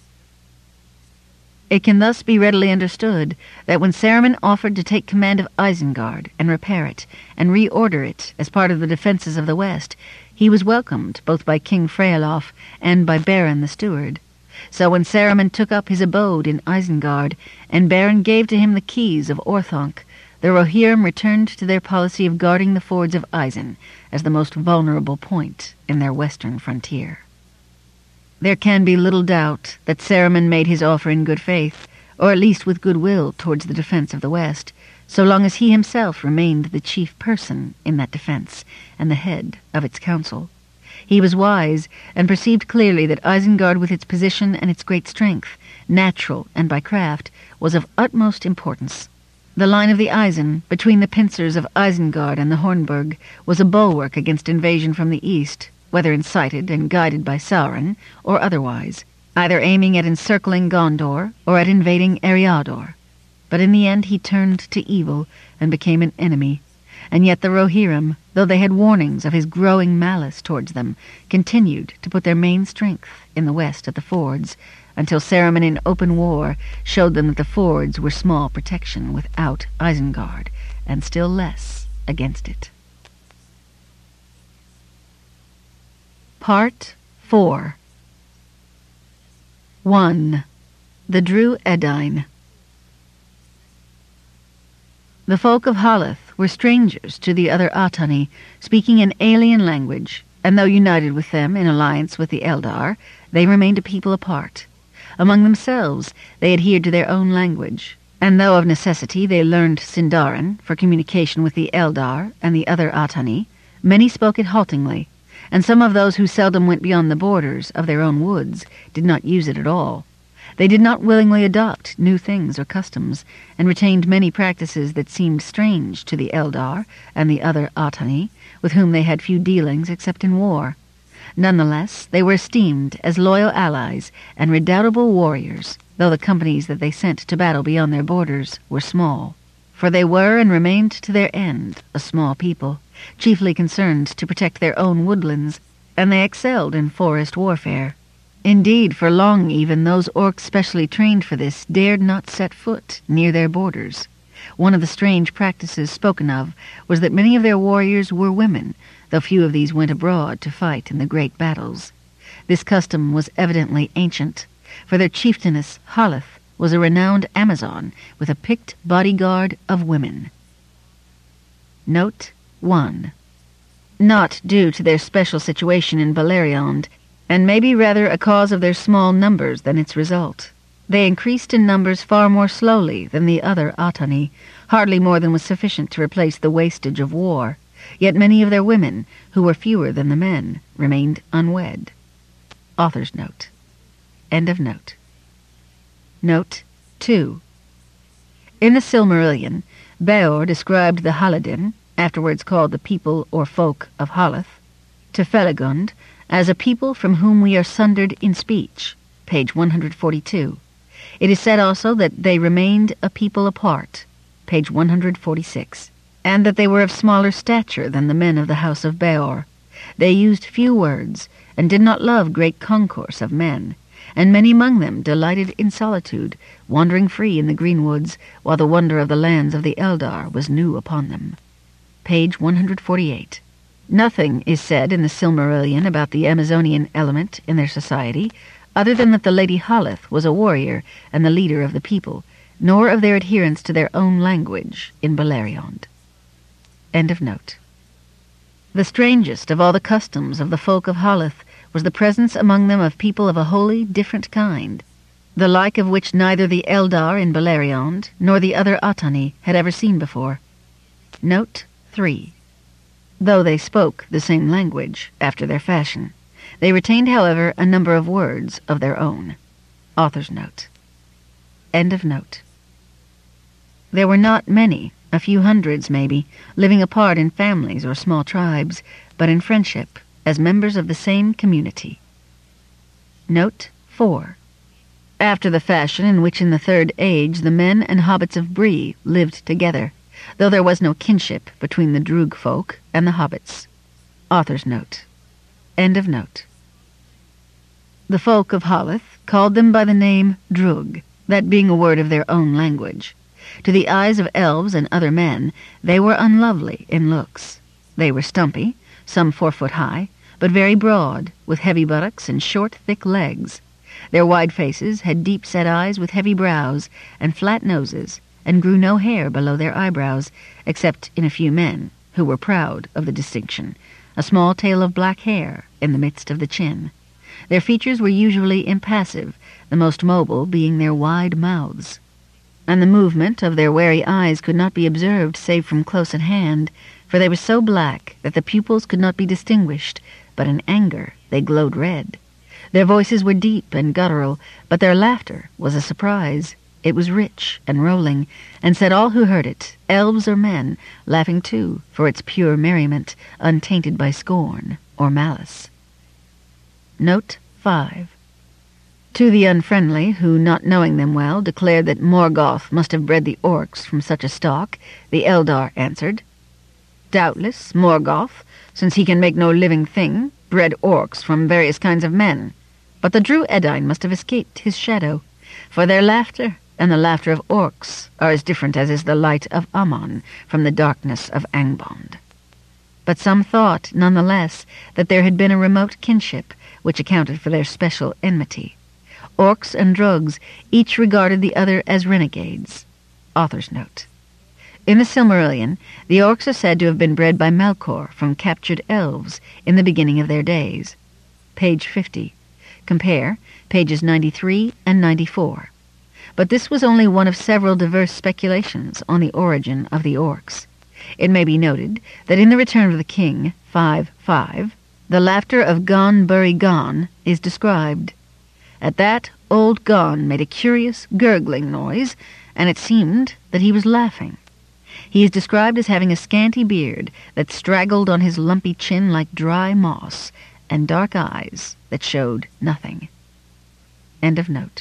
It can thus be readily understood that when Saruman offered to take command of Isengard and repair it, and reorder it as part of the defences of the West, he was welcomed both by King Freyalaf and by Beren the Steward. So when Saruman took up his abode in Isengard, and Beren gave to him the keys of Orthanc, the Rohirrim returned to their policy of guarding the fords of Isen as the most vulnerable point in their western frontier. There can be little doubt that Saruman made his offer in good faith, or at least with goodwill towards the defense of the West, so long as he himself remained the chief person in that defense and the head of its council. He was wise, and perceived clearly that Isengard, with its position and its great strength, natural and by craft, was of utmost importance. The line of the Isen, between the pincers of Isengard and the Hornburg, was a bulwark against invasion from the east, whether incited and guided by Sauron, or otherwise, either aiming at encircling Gondor or at invading Eriador. But in the end he turned to evil and became an enemy, and yet the Rohirrim, though they had warnings of his growing malice towards them, continued to put their main strength in the west at the fords, until Saruman in open war showed them that the fords were small protection without Isengard, and still less against it. Part four. one. The Dru Edain. The folk of Halath were strangers to the other Atani, speaking an alien language, and though united with them in alliance with the Eldar, they remained a people apart. Among themselves they adhered to their own language, and though of necessity they learned Sindarin for communication with the Eldar and the other Atani, many spoke it haltingly, and some of those who seldom went beyond the borders of their own woods did not use it at all. They did not willingly adopt new things or customs, and retained many practices that seemed strange to the Eldar and the other Atani, with whom they had few dealings except in war. Nonetheless, they were esteemed as loyal allies and redoubtable warriors, though the companies that they sent to battle beyond their borders were small. For they were and remained to their end a small people, chiefly concerned to protect their own woodlands, and they excelled in forest warfare. Indeed, for long even, those orcs specially trained for this dared not set foot near their borders. One of the strange practices spoken of was that many of their warriors were women, though few of these went abroad to fight in the great battles. This custom was evidently ancient, for their chieftainess, Halath, was a renowned Amazon with a picked bodyguard of women. Note one. Not due to their special situation in Beleriand, and maybe rather a cause of their small numbers than its result. They increased in numbers far more slowly than the other Atani, hardly more than was sufficient to replace the wastage of war, yet many of their women, who were fewer than the men, remained unwed. Author's note. End of note. Note two. In the Silmarillion, Beor described the Haladin, afterwards called the people or folk of Halath, to Felagund, as a people from whom we are sundered in speech, page one hundred forty-two. It is said also that they remained a people apart, page one hundred forty-six, and that they were of smaller stature than the men of the house of Beor. They used few words, and did not love great concourse of men, and many among them delighted in solitude, wandering free in the green woods, while the wonder of the lands of the Eldar was new upon them. Page one hundred forty-eight. Nothing is said in the Silmarillion about the Amazonian element in their society, other than that the Lady Halath was a warrior and the leader of the people, nor of their adherence to their own language in Beleriand. End of note. The strangest of all the customs of the folk of Halath was the presence among them of people of a wholly different kind, the like of which neither the Eldar in Beleriand nor the other Atani had ever seen before. Note three. Though they spoke the same language after their fashion, they retained, however, a number of words of their own. Author's note. End of note. There were not many, a few hundreds maybe, living apart in families or small tribes, but in friendship, as members of the same community. Note four. After the fashion in which in the Third Age the men and hobbits of Bree lived together, though there was no kinship between the Droog folk and the hobbits. Author's note. End of note. The folk of Halath called them by the name Droog, that being a word of their own language. To the eyes of elves and other men, they were unlovely in looks. They were stumpy, some four foot high, but very broad, with heavy buttocks and short, thick legs. Their wide faces had deep-set eyes with heavy brows and flat noses, and grew no hair below their eyebrows, except in a few men, who were proud of the distinction, a small tail of black hair in the midst of the chin. Their features were usually impassive, the most mobile being their wide mouths. And the movement of their wary eyes could not be observed save from close at hand, for they were so black that the pupils could not be distinguished, but in anger they glowed red. Their voices were deep and guttural, but their laughter was a surprise. It was rich and rolling, and set all who heard it, elves or men, laughing too, for its pure merriment, untainted by scorn or malice. Note five. To the unfriendly, who, not knowing them well, declared that Morgoth must have bred the orcs from such a stock, the Eldar answered, "Doubtless Morgoth, since he can make no living thing, bred orcs from various kinds of men. But the Drueddine must have escaped his shadow, for their laughter and the laughter of orcs are as different as is the light of Ammon from the darkness of Angband." But some thought, none the less, that there had been a remote kinship which accounted for their special enmity. Orcs and Drugs each regarded the other as renegades. Author's note. In the Silmarillion, the orcs are said to have been bred by Melkor from captured elves in the beginning of their days. Page fifty. Compare pages ninety-three and ninety-four. But this was only one of several diverse speculations on the origin of the orcs. It may be noted that in The Return of the King, five five, the laughter of Gon Burry Gon is described. At that, old Gon made a curious, gurgling noise, and it seemed that he was laughing. He is described as having a scanty beard that straggled on his lumpy chin like dry moss, and dark eyes that showed nothing. End of note.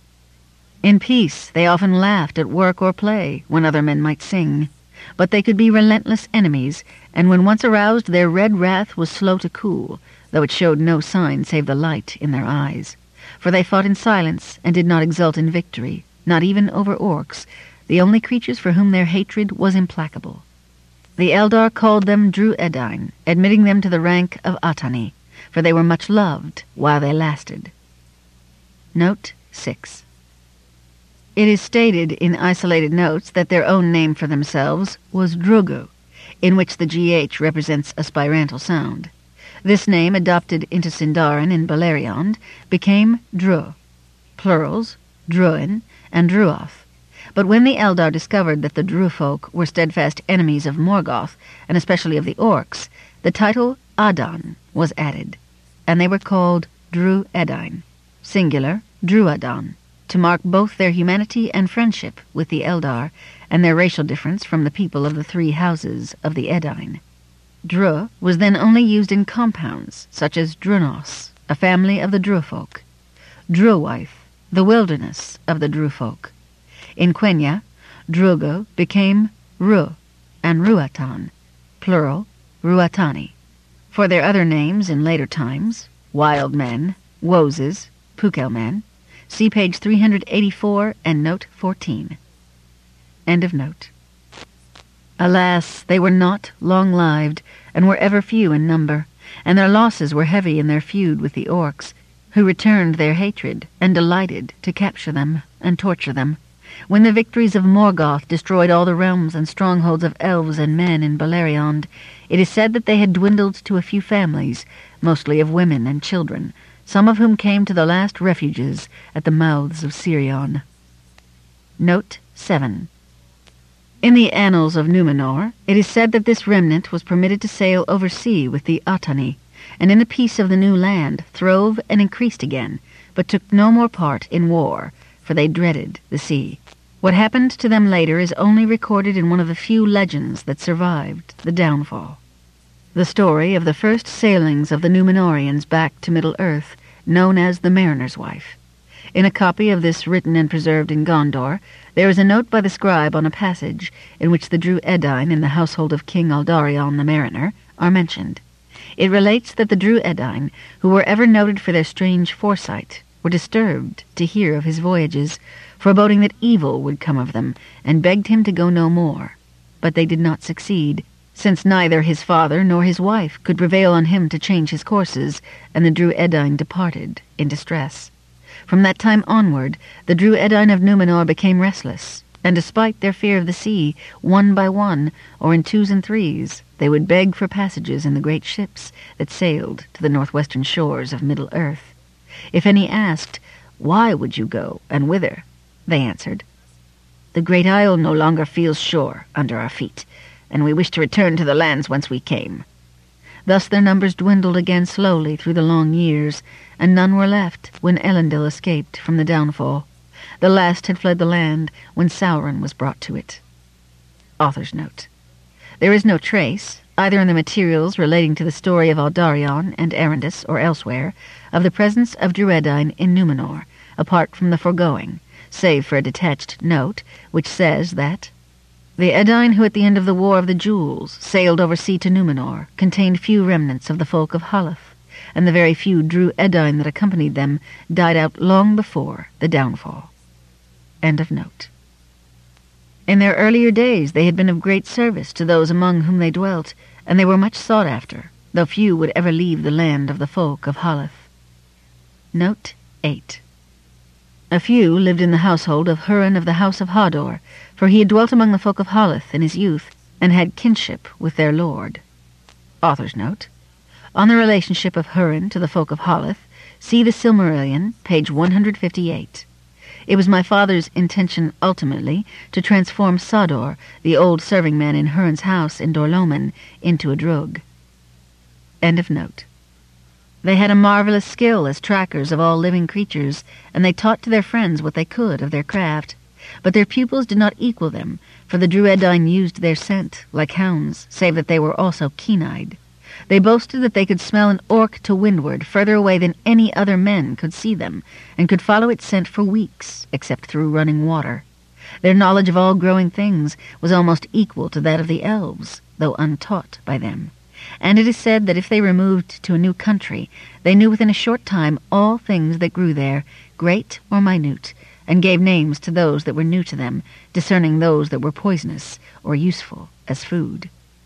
In peace, they often laughed at work or play, when other men might sing. But they could be relentless enemies, and when once aroused, their red wrath was slow to cool, though it showed no sign save the light in their eyes. For they fought in silence, and did not exult in victory, not even over orcs, the only creatures for whom their hatred was implacable. The Eldar called them Drueddine, admitting them to the rank of Atani, for they were much loved while they lasted. Note six. It is stated in isolated notes that their own name for themselves was Drogo, in which the G H represents a spirantal sound. This name, adopted into Sindarin in Beleriand, became Dru, plurals, Druin and Druoth. But when the Eldar discovered that the Drufolk were steadfast enemies of Morgoth, and especially of the orcs, the title Adan was added, and they were called Drueddine, singular Druadan, to mark both their humanity and friendship with the Eldar, and their racial difference from the people of the three houses of the Edain. Dru was then only used in compounds, such as Drunos, a family of the Drufolk, Druwyth, the wilderness of the Drufolk. In Quenya, Drogo became Ru, and Ruatan, plural, Ruatani. For their other names in later times, Wild Men, Woses, Pukelmen, see page three hundred eighty-four and note fourteen. End of note. Alas, they were not long-lived, and were ever few in number, and their losses were heavy in their feud with the orcs, who returned their hatred, and delighted to capture them and torture them. When the victories of Morgoth destroyed all the realms and strongholds of elves and men in Beleriand, it is said that they had dwindled to a few families, mostly of women and children, some of whom came to the last refuges at the mouths of Sirion. Note seven. In the annals of Numenor, it is said that this remnant was permitted to sail over sea with the Atani, and in the peace of the new land throve and increased again, but took no more part in war, for they dreaded the sea. What happened to them later is only recorded in one of the few legends that survived the downfall. The story of the first sailings of the Númenóreans back to Middle-earth, known as the Mariner's Wife. In a copy of this written and preserved in Gondor, there is a note by the scribe on a passage in which the Drueddine in the household of King Aldarion the Mariner are mentioned. It relates that the Drueddine, who were ever noted for their strange foresight, were disturbed to hear of his voyages, foreboding that evil would come of them, and begged him to go no more. But they did not succeed, since neither his father nor his wife could prevail on him to change his courses, and the Drueddine departed in distress. From that time onward, the Drueddine of Númenor became restless, and despite their fear of the sea, one by one, or in twos and threes, they would beg for passages in the great ships that sailed to the northwestern shores of Middle-earth. If any asked, "Why would you go, and whither?" they answered, "The great isle no longer feels sure under our feet, and we wish to return to the lands whence we came." Thus their numbers dwindled again slowly through the long years, and none were left when Elendil escaped from the downfall. The last had fled the land when Sauron was brought to it. Author's note. There is no trace, either in the materials relating to the story of Aldarion and Erendis or elsewhere, of the presence of Druedain in Númenor, apart from the foregoing, save for a detached note which says that the Edain who at the end of the War of the Jewels sailed oversea to Númenor contained few remnants of the folk of Haleth, and the very few Druedain that accompanied them died out long before the downfall. End of note. In their earlier days they had been of great service to those among whom they dwelt, and they were much sought after, though few would ever leave the land of the folk of Haleth. Note eight. A few lived in the household of Hurin of the house of Hador, for he had dwelt among the folk of Haleth in his youth, and had kinship with their lord. Author's note. On the relationship of Hurin to the folk of Haleth, see the Silmarillion, page one hundred fifty-eight. It was my father's intention ultimately to transform Sador, the old serving man in Hurin's house in Dor-lómin, into a Drug. End of note. They had a marvelous skill as trackers of all living creatures, and they taught to their friends what they could of their craft. But their pupils did not equal them, for the Druedain used their scent, like hounds, save that they were also keen-eyed. They boasted that they could smell an orc to windward further away than any other men could see them, and could follow its scent for weeks, except through running water. Their knowledge of all growing things was almost equal to that of the elves, though untaught by them. And it is said that if they removed to a new country, they knew within a short time all things that grew there, great or minute, and gave names to those that were new to them, discerning those that were poisonous or useful as food.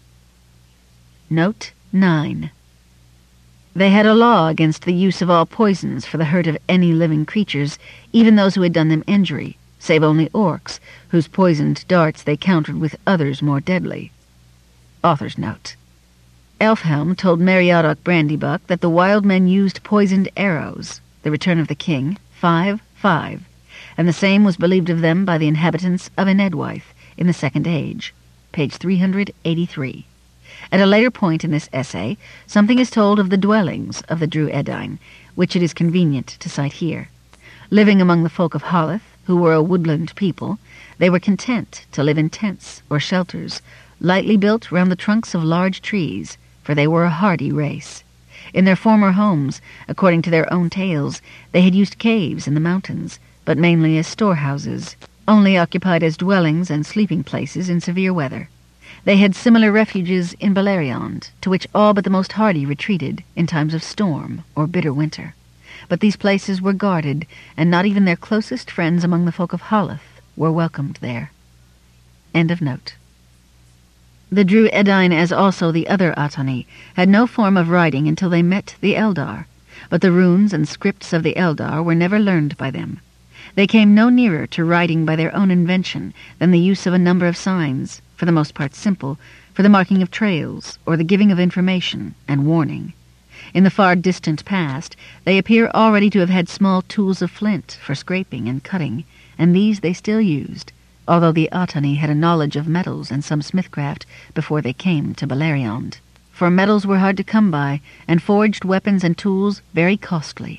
Note nine. They had a law against the use of all poisons for the hurt of any living creatures, even those who had done them injury, save only orcs, whose poisoned darts they countered with others more deadly. Author's note. Elfhelm told Meriadoc Brandybuck that the wild men used poisoned arrows, The Return of the King, five five, and the same was believed of them by the inhabitants of Enedwaith in the Second Age, page three hundred eighty-three. At a later point in this essay, something is told of the dwellings of the Druedain, which it is convenient to cite here. Living among the folk of Haleth, who were a woodland people, they were content to live in tents or shelters, lightly built round the trunks of large trees, for they were a hardy race. In their former homes, according to their own tales, they had used caves in the mountains, but mainly as storehouses, only occupied as dwellings and sleeping places in severe weather. They had similar refuges in Beleriand, to which all but the most hardy retreated in times of storm or bitter winter. But these places were guarded, and not even their closest friends among the folk of Haleth were welcomed there. End of note. The Druedain, as also the other Atani, had no form of writing until they met the Eldar, but the runes and scripts of the Eldar were never learned by them. They came no nearer to writing by their own invention than the use of a number of signs, for the most part simple, for the marking of trails, or the giving of information and warning. In the far distant past, they appear already to have had small tools of flint for scraping and cutting, and these they still used, although the Atani had a knowledge of metals and some smithcraft before they came to Beleriand. For metals were hard to come by, and forged weapons and tools very costly.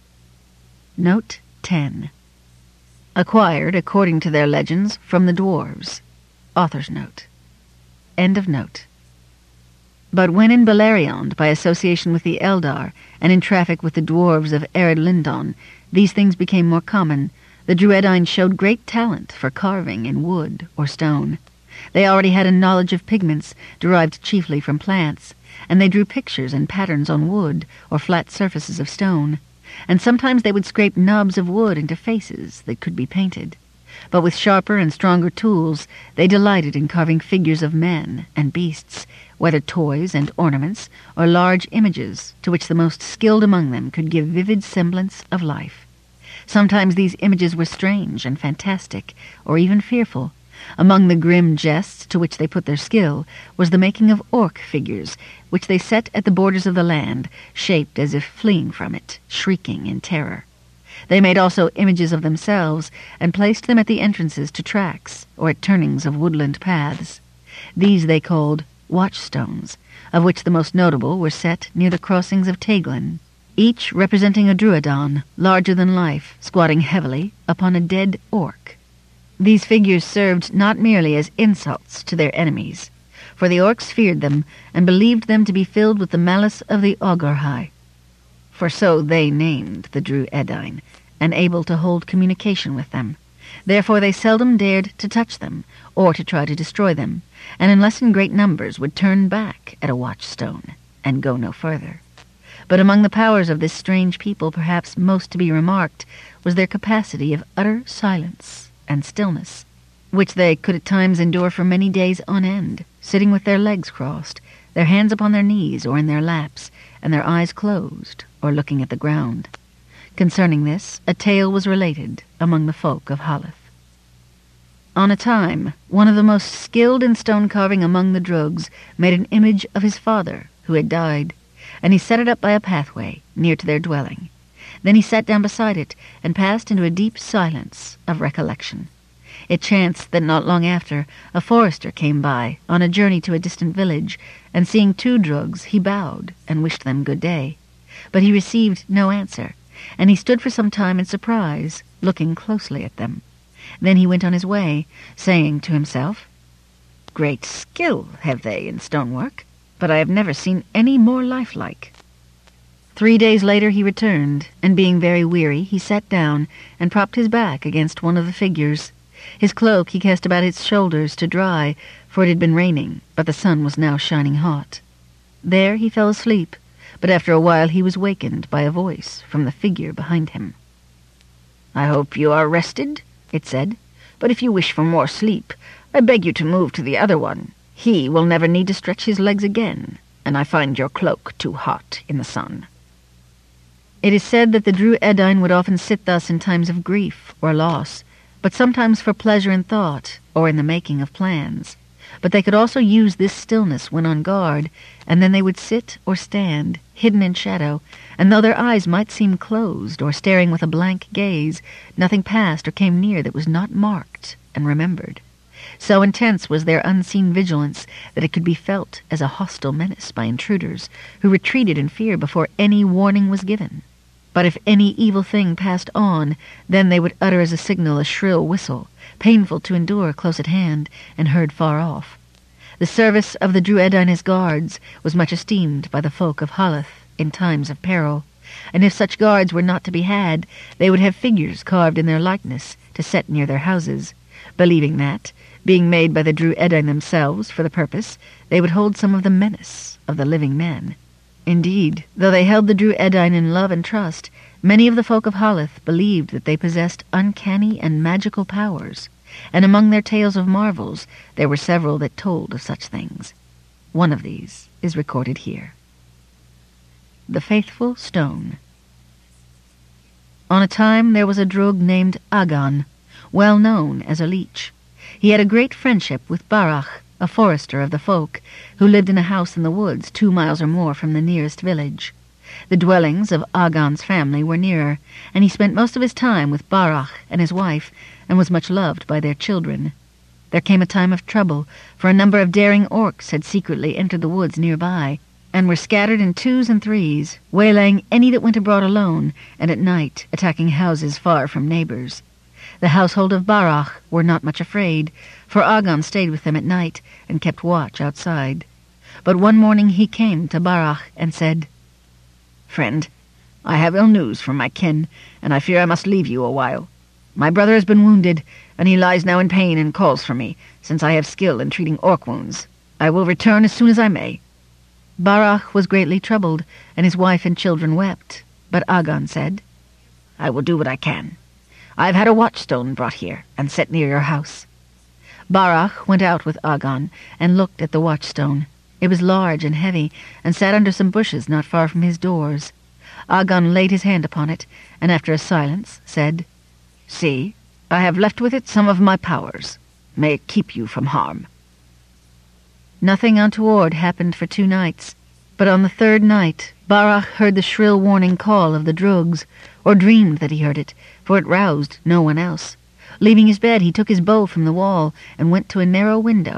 Note ten. Acquired, according to their legends, from the dwarves. Author's note. End of note. But when in Beleriand, by association with the Eldar, and in traffic with the dwarves of Ered Lindon, these things became more common, the Druedain showed great talent for carving in wood or stone. They already had a knowledge of pigments, derived chiefly from plants, and they drew pictures and patterns on wood or flat surfaces of stone, and sometimes they would scrape knobs of wood into faces that could be painted. But with sharper and stronger tools, they delighted in carving figures of men and beasts, whether toys and ornaments, or large images, to which the most skilled among them could give vivid semblance of life. Sometimes these images were strange and fantastic, or even fearful. Among the grim jests to which they put their skill was the making of orc figures, which they set at the borders of the land, shaped as if fleeing from it, shrieking in terror. They made also images of themselves, and placed them at the entrances to tracks, or at turnings of woodland paths. These they called watchstones, of which the most notable were set near the crossings of Teighlin, each representing a druidon, larger than life, squatting heavily upon a dead orc. These figures served not merely as insults to their enemies, for the orcs feared them and believed them to be filled with the malice of the Ogorhai, for so they named the Dru-Edain, and able to hold communication with them. Therefore they seldom dared to touch them, or to try to destroy them, and unless in great numbers would turn back at a watchstone, and go no further. But among the powers of this strange people perhaps most to be remarked was their capacity of utter silence and stillness, which they could at times endure for many days on end, sitting with their legs crossed, their hands upon their knees or in their laps, and their eyes closed, or looking at the ground. Concerning this, a tale was related among the folk of Haleth. On a time, one of the most skilled in stone-carving among the Drugs made an image of his father, who had died, and he set it up by a pathway near to their dwelling. Then he sat down beside it, and passed into a deep silence of recollection. It chanced that not long after, a forester came by, on a journey to a distant village, and seeing two Drugs, he bowed, and wished them good day. But he received no answer, and he stood for some time in surprise, looking closely at them. Then he went on his way, saying to himself, "Great skill have they in stonework, but I have never seen any more lifelike." Three days later he returned, and being very weary, he sat down and propped his back against one of the figures. His cloak he cast about his shoulders to dry, for it had been raining, but the sun was now shining hot. There he fell asleep, but after a while he was wakened by a voice from the figure behind him. "I hope you are rested," it said, "but if you wish for more sleep, I beg you to move to the other one. He will never need to stretch his legs again, and I find your cloak too hot in the sun." It is said that the Dru-Edain would often sit thus in times of grief or loss, but sometimes for pleasure in thought or in the making of plans. But they could also use this stillness when on guard, and then they would sit or stand, hidden in shadow, and though their eyes might seem closed or staring with a blank gaze, nothing passed or came near that was not marked and remembered. So intense was their unseen vigilance that it could be felt as a hostile menace by intruders, who retreated in fear before any warning was given. But if any evil thing passed on, then they would utter as a signal a shrill whistle, painful to endure close at hand, and heard far off. The service of the Dru-Edain as guards was much esteemed by the folk of Haleth in times of peril, and if such guards were not to be had, they would have figures carved in their likeness to set near their houses, believing that, being made by the Dru-Edain themselves for the purpose, they would hold some of the menace of the living men. Indeed, though they held the Dru-Edain in love and trust, many of the folk of Haleth believed that they possessed uncanny and magical powers, and among their tales of marvels there were several that told of such things. One of these is recorded here. The Faithful Stone. On a time there was a Drug named Agan, well known as a leech. He had a great friendship with Barach, a forester of the folk, who lived in a house in the woods two miles or more from the nearest village. The dwellings of Agan's family were nearer, and he spent most of his time with Barach and his wife, and was much loved by their children. There came a time of trouble, for a number of daring orcs had secretly entered the woods nearby, and were scattered in twos and threes, waylaying any that went abroad alone, and at night attacking houses far from neighbors. The household of Barach were not much afraid, for Agan stayed with them at night and kept watch outside. But one morning he came to Barach and said, "Friend, I have ill news from my kin, and I fear I must leave you a while. My brother has been wounded, and he lies now in pain and calls for me, since I have skill in treating orc wounds. I will return as soon as I may." Barach was greatly troubled, and his wife and children wept, but Agan said, "I will do what I can. I have had a watchstone brought here and set near your house." Barach went out with Agan and looked at the watchstone. It was large and heavy, and sat under some bushes not far from his doors. Agan laid his hand upon it, and after a silence said, "See, I have left with it some of my powers. May it keep you from harm." Nothing untoward happened for two nights, but on the third night Barach heard the shrill warning call of the Drugs, or dreamed that he heard it, for it roused no one else. Leaving his bed, he took his bow from the wall and went to a narrow window,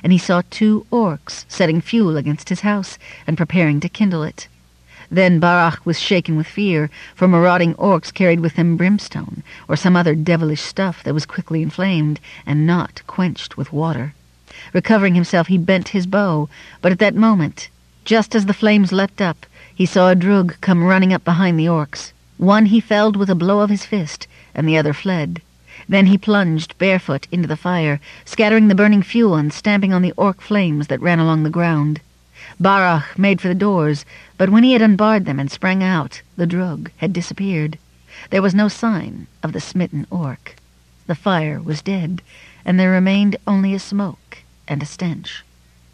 and he saw two orcs setting fuel against his house and preparing to kindle it. Then Barach was shaken with fear, for marauding orcs carried with them brimstone, or some other devilish stuff that was quickly inflamed, and not quenched with water. Recovering himself, he bent his bow, but at that moment, just as the flames leapt up, he saw a drug come running up behind the orcs. One he felled with a blow of his fist, and the other fled. Then he plunged barefoot into the fire, scattering the burning fuel and stamping on the orc flames that ran along the ground. Barach made for the doors, but when he had unbarred them and sprang out, the drug had disappeared. There was no sign of the smitten orc. The fire was dead, and there remained only a smoke and a stench.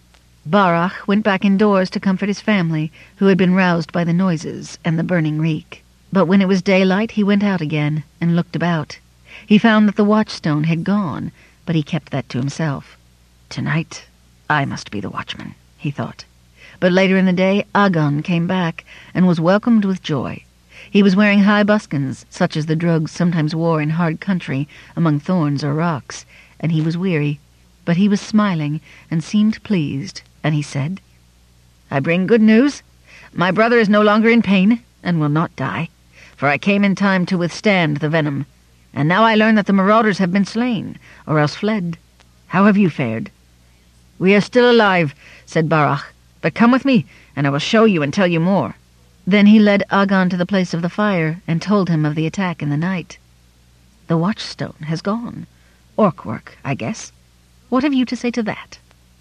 Barach went back indoors to comfort his family, who had been roused by the noises and the burning reek. But when it was daylight, he went out again and looked about. He found that the watchstone had gone, but he kept that to himself. "Tonight, I must be the watchman," he thought. But later in the day, Agon came back and was welcomed with joy. He was wearing high buskins, such as the drugs sometimes wore in hard country among thorns or rocks, and he was weary. But he was smiling and seemed pleased, and he said, "I bring good news. My brother is no longer in pain and will not die, for I came in time to withstand the venom. And now I learn that the marauders have been slain, or else fled. How have you fared?" "We are still alive," said Barach, "but come with me, and I will show you and tell you more." Then he led Agon to the place of the fire, and told him of the attack in the night. "The watchstone has gone. Orc work, I guess. What have you to say to that?"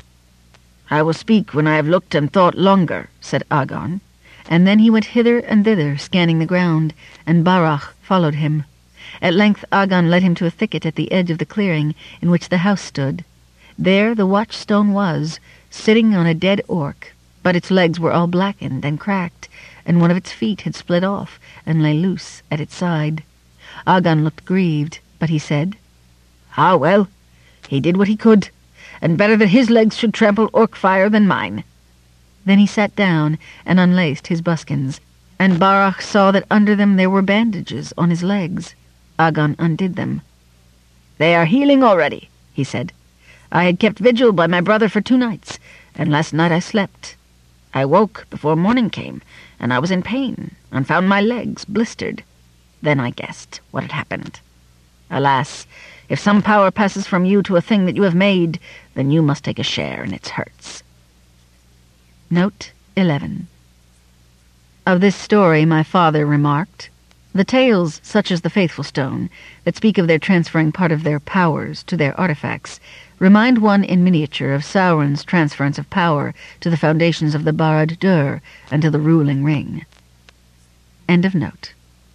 "I will speak when I have looked and thought longer," said Agon, and then he went hither and thither, scanning the ground, and Barach followed him. At length Agon led him to a thicket at the edge of the clearing in which the house stood. There the watchstone was, sitting on a dead orc, but its legs were all blackened and cracked, and one of its feet had split off and lay loose at its side. Agon looked grieved, but he said, "Ah, well, he did what he could, and better that his legs should trample orc fire than mine." Then he sat down and unlaced his buskins, and Barach saw that under them there were bandages on his legs. Agon undid them. "They are healing already," he said. "I had kept vigil by my brother for two nights, and last night I slept. I woke before morning came, and I was in pain, and found my legs blistered. Then I guessed what had happened. Alas, if some power passes from you to a thing that you have made, then you must take a share in its hurts." Note eleven. Of this story my father remarked, "The tales, such as the Faithful Stone, that speak of their transferring part of their powers to their artifacts, remind one in miniature of Sauron's transference of power to the foundations of the Barad-dûr and to the ruling ring." End of note.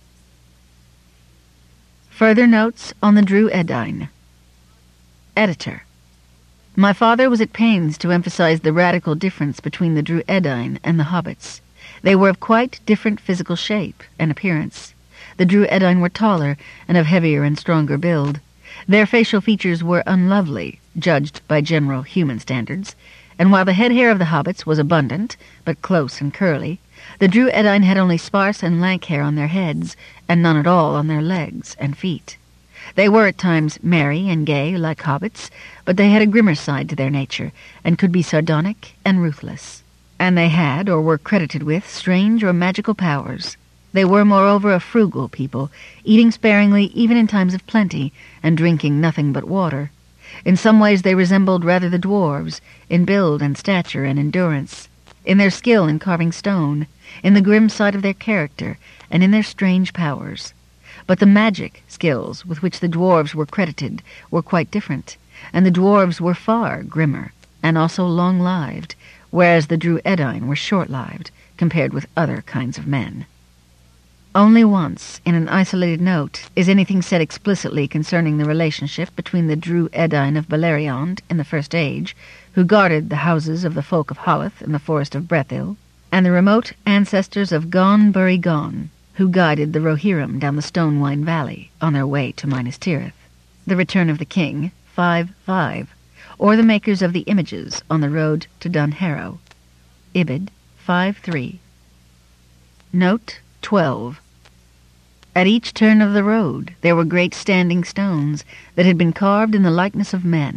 Further notes on the Drú-Edain. Editor. My father was at pains to emphasize the radical difference between the Drú-Edain and the hobbits. They were of quite different physical shape and appearance. The Drú-Edain were taller and of heavier and stronger build. Their facial features were unlovely, judged by general human standards, and while the head hair of the hobbits was abundant, but close and curly, the Drú-Edain had only sparse and lank hair on their heads, and none at all on their legs and feet. They were at times merry and gay, like hobbits, but they had a grimmer side to their nature, and could be sardonic and ruthless. And they had, or were credited with, strange or magical powers. They were, moreover, a frugal people, eating sparingly even in times of plenty, and drinking nothing but water. In some ways they resembled rather the dwarves, in build and stature and endurance, in their skill in carving stone, in the grim side of their character, and in their strange powers. But the magic skills with which the dwarves were credited were quite different, and the dwarves were far grimmer, and also long-lived, whereas the Drú-Edain were short-lived, compared with other kinds of men. Only once, in an isolated note, is anything said explicitly concerning the relationship between the Drú-Edain of Beleriand in the First Age, who guarded the houses of the folk of Halath in the forest of Brethil, and the remote ancestors of Gon-Buri-Gon, who guided the Rohirrim down the Stonewine Valley on their way to Minas Tirith, The Return of the King, five five, or the makers of the images on the road to Dun Harrow, Ibid, five three. Note twelve. At each turn of the road there were great standing stones that had been carved in the likeness of men,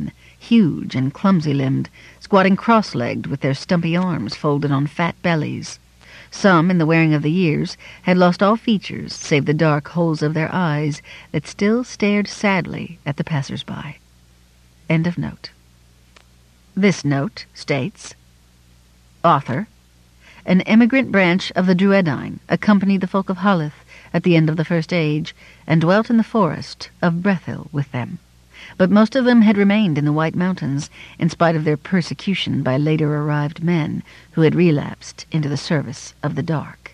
huge and clumsy-limbed, squatting cross-legged with their stumpy arms folded on fat bellies. Some, in the wearing of the years, had lost all features save the dark holes of their eyes that still stared sadly at the passers-by. End of note. This note states, Author, an emigrant branch of the Drueddine accompanied the folk of Haleth at the end of the First Age and dwelt in the forest of Brethil with them. But most of them had remained in the White Mountains in spite of their persecution by later arrived men who had relapsed into the service of the dark.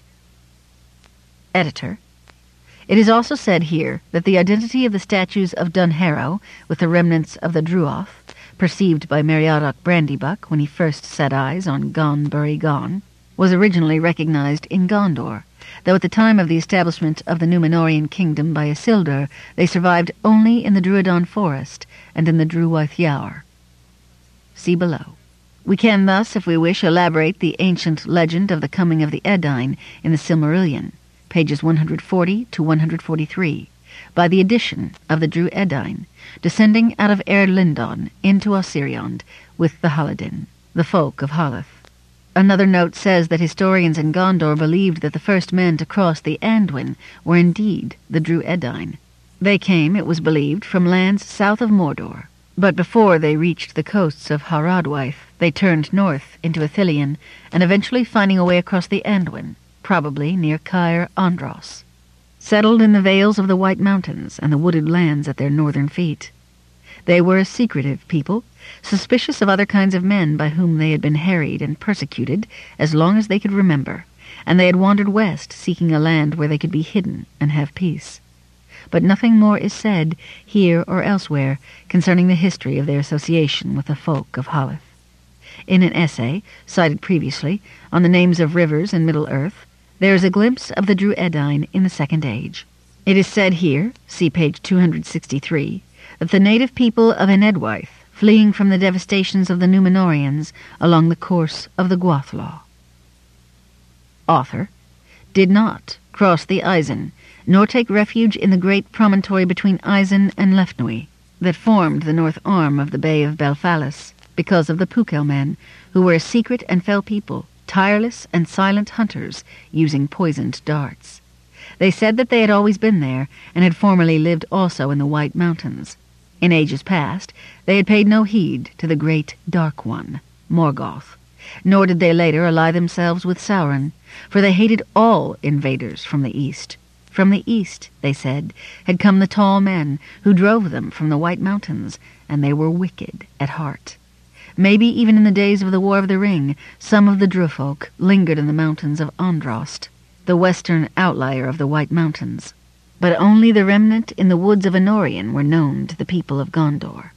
Editor, it is also said here that the identity of the statues of Dunharrow with the remnants of the Druoth, perceived by Meriadoc Brandybuck when he first set eyes on Gon Bury Gon, was originally recognized in Gondor, though at the time of the establishment of the Númenórean kingdom by Isildur, they survived only in the Druadan forest and in the Druwaith Yaur. See below. We can thus, if we wish, elaborate the ancient legend of the coming of the Edain in the Silmarillion, pages one hundred forty to one hundred forty-three, by the addition of the Drueddine, descending out of Eir Lindon into Osiriond with the Haladin, the folk of Haleth. Another note says that historians in Gondor believed that the first men to cross the Anduin were indeed the Drueddine. They came, it was believed, from lands south of Mordor, but before they reached the coasts of Haradwaith, they turned north into Ithilien, and eventually finding a way across the Anduin, probably near Caer Andros, settled in the vales of the White Mountains and the wooded lands at their northern feet. They were a secretive people, suspicious of other kinds of men by whom they had been harried and persecuted as long as they could remember, and they had wandered west seeking a land where they could be hidden and have peace. But nothing more is said, here or elsewhere, concerning the history of their association with the folk of Haleth. In an essay, cited previously, on the names of rivers in Middle-earth, there is a glimpse of the Drueddine in the Second Age. It is said here, see page two hundred sixty-three, that the native people of Enedwaith, fleeing from the devastations of the Númenóreans along the course of the Gwathlaw, Author, did not cross the Isen, nor take refuge in the great promontory between Isen and Lefnwy, that formed the north arm of the Bay of Belfalis, because of the Púcail men, who were a secret and fell people, tireless and silent hunters, using poisoned darts. They said that they had always been there, and had formerly lived also in the White Mountains. In ages past, they had paid no heed to the great Dark One, Morgoth, nor did they later ally themselves with Sauron, for they hated all invaders from the east. From the east, they said, had come the tall men who drove them from the White Mountains, and they were wicked at heart. Maybe even in the days of the War of the Ring, some of the Drufolk lingered in the mountains of Androst, the western outlier of the White Mountains. But only the remnant in the woods of Anórien were known to the people of Gondor.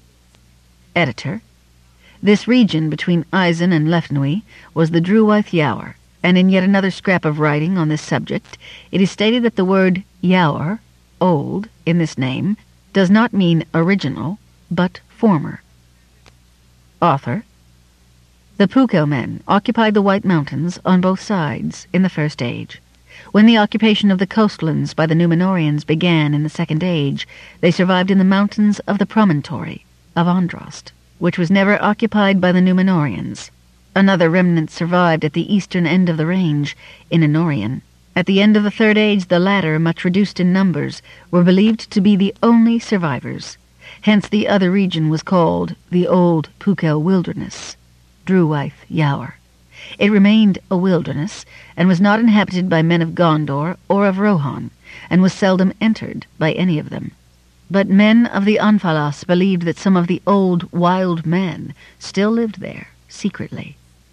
Editor, this region between Isen and Lefnwy was the Druwaith Yaur, and in yet another scrap of writing on this subject, it is stated that the word Yaur, old, in this name, does not mean original, but former. Author, the Púcail men occupied the White Mountains on both sides in the First Age. When the occupation of the coastlands by the Númenóreans began in the Second Age, they survived in the mountains of the promontory of Androst, which was never occupied by the Númenóreans. Another remnant survived at the eastern end of the range, in Anórien. At the end of the Third Age, the latter, much reduced in numbers, were believed to be the only survivors. Hence the other region was called the Old Púcail Wilderness, Druwaith Yaur. It remained a wilderness, and was not inhabited by men of Gondor or of Rohan, and was seldom entered by any of them. But men of the Anfalas believed that some of the old wild men still lived there, secretly.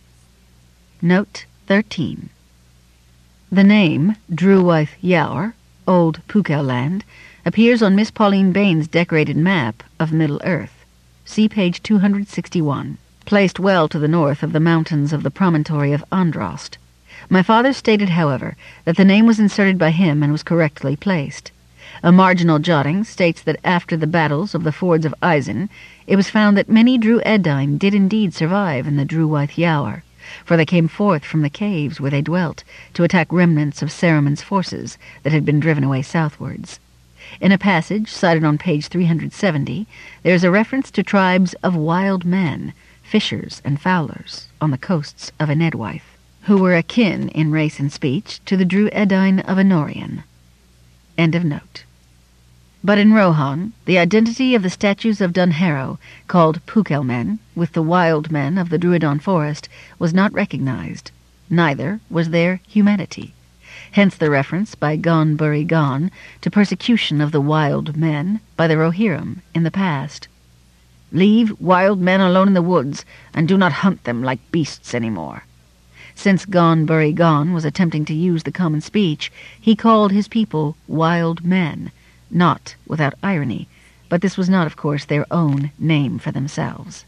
Note thirteen. The name, Druwaith Yaur, Old Púcail Land, appears on Miss Pauline Bain's decorated map of Middle-earth. See page two hundred sixty-one. Placed well to the north of the mountains of the promontory of Androst. My father stated, however, that the name was inserted by him and was correctly placed. A marginal jotting states that after the battles of the fords of Isen, it was found that many Drueddine did indeed survive in the Druwaith Yaur, for they came forth from the caves where they dwelt to attack remnants of Saruman's forces that had been driven away southwards. In a passage cited on page three hundred seventy, there is a reference to tribes of wild men, fishers and fowlers, on the coasts of Enedwaith, who were akin in race and speech to the Druedain of Anorion. End of note. But in Rohan, the identity of the statues of Dunharrow, called Púcail-men, with the wild men of the Druedain forest, was not recognized. Neither was their humanity. Hence the reference by Gan Burry Gan to persecution of the wild men by the Rohirrim in the past. Leave wild men alone in the woods, and do not hunt them like beasts any more. Since Gan Burry Gan was attempting to use the common speech, he called his people wild men, not without irony, but this was not, of course, their own name for themselves.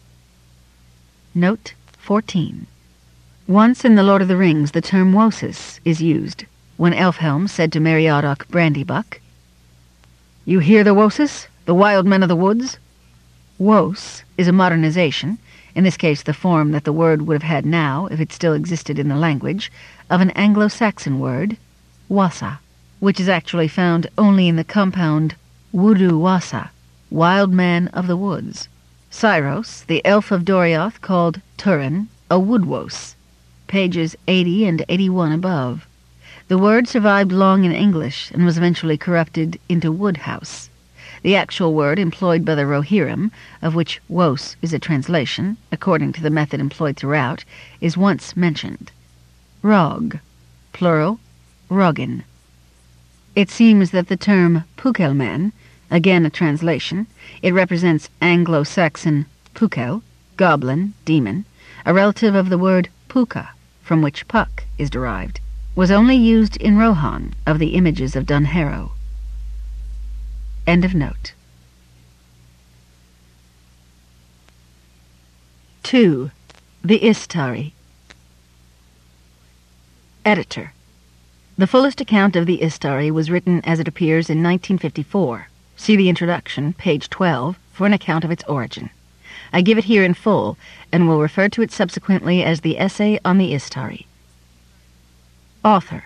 Note fourteen. Once in The Lord of the Rings the term Wosis is used, when Elfhelm said to Meriadoc Brandybuck, "You hear the Wosis, the wild men of the woods?" Wos is a modernization, in this case the form that the word would have had now, if it still existed in the language, of an Anglo-Saxon word, wasa, which is actually found only in the compound wudu wasa, wild man of the woods. Cyros, the elf of Dorioth, called Turin a woodwose, pages eighty and eighty-one above. The word survived long in English and was eventually corrupted into woodhouse. The actual word employed by the Rohirrim, of which wos is a translation, according to the method employed throughout, is once mentioned. Rog, plural, roggin. It seems that the term Púcail-men, again a translation, it represents Anglo-Saxon Púcail, goblin, demon, a relative of the word Púca, from which Puck is derived, was only used in Rohan of the images of Dunharrow. End of note. two. The Istari. Editor. The fullest account of the Istari was written as it appears in nineteen fifty-four. See the introduction, page twelve, for an account of its origin. I give it here in full, and will refer to it subsequently as the Essay on the Istari. Author.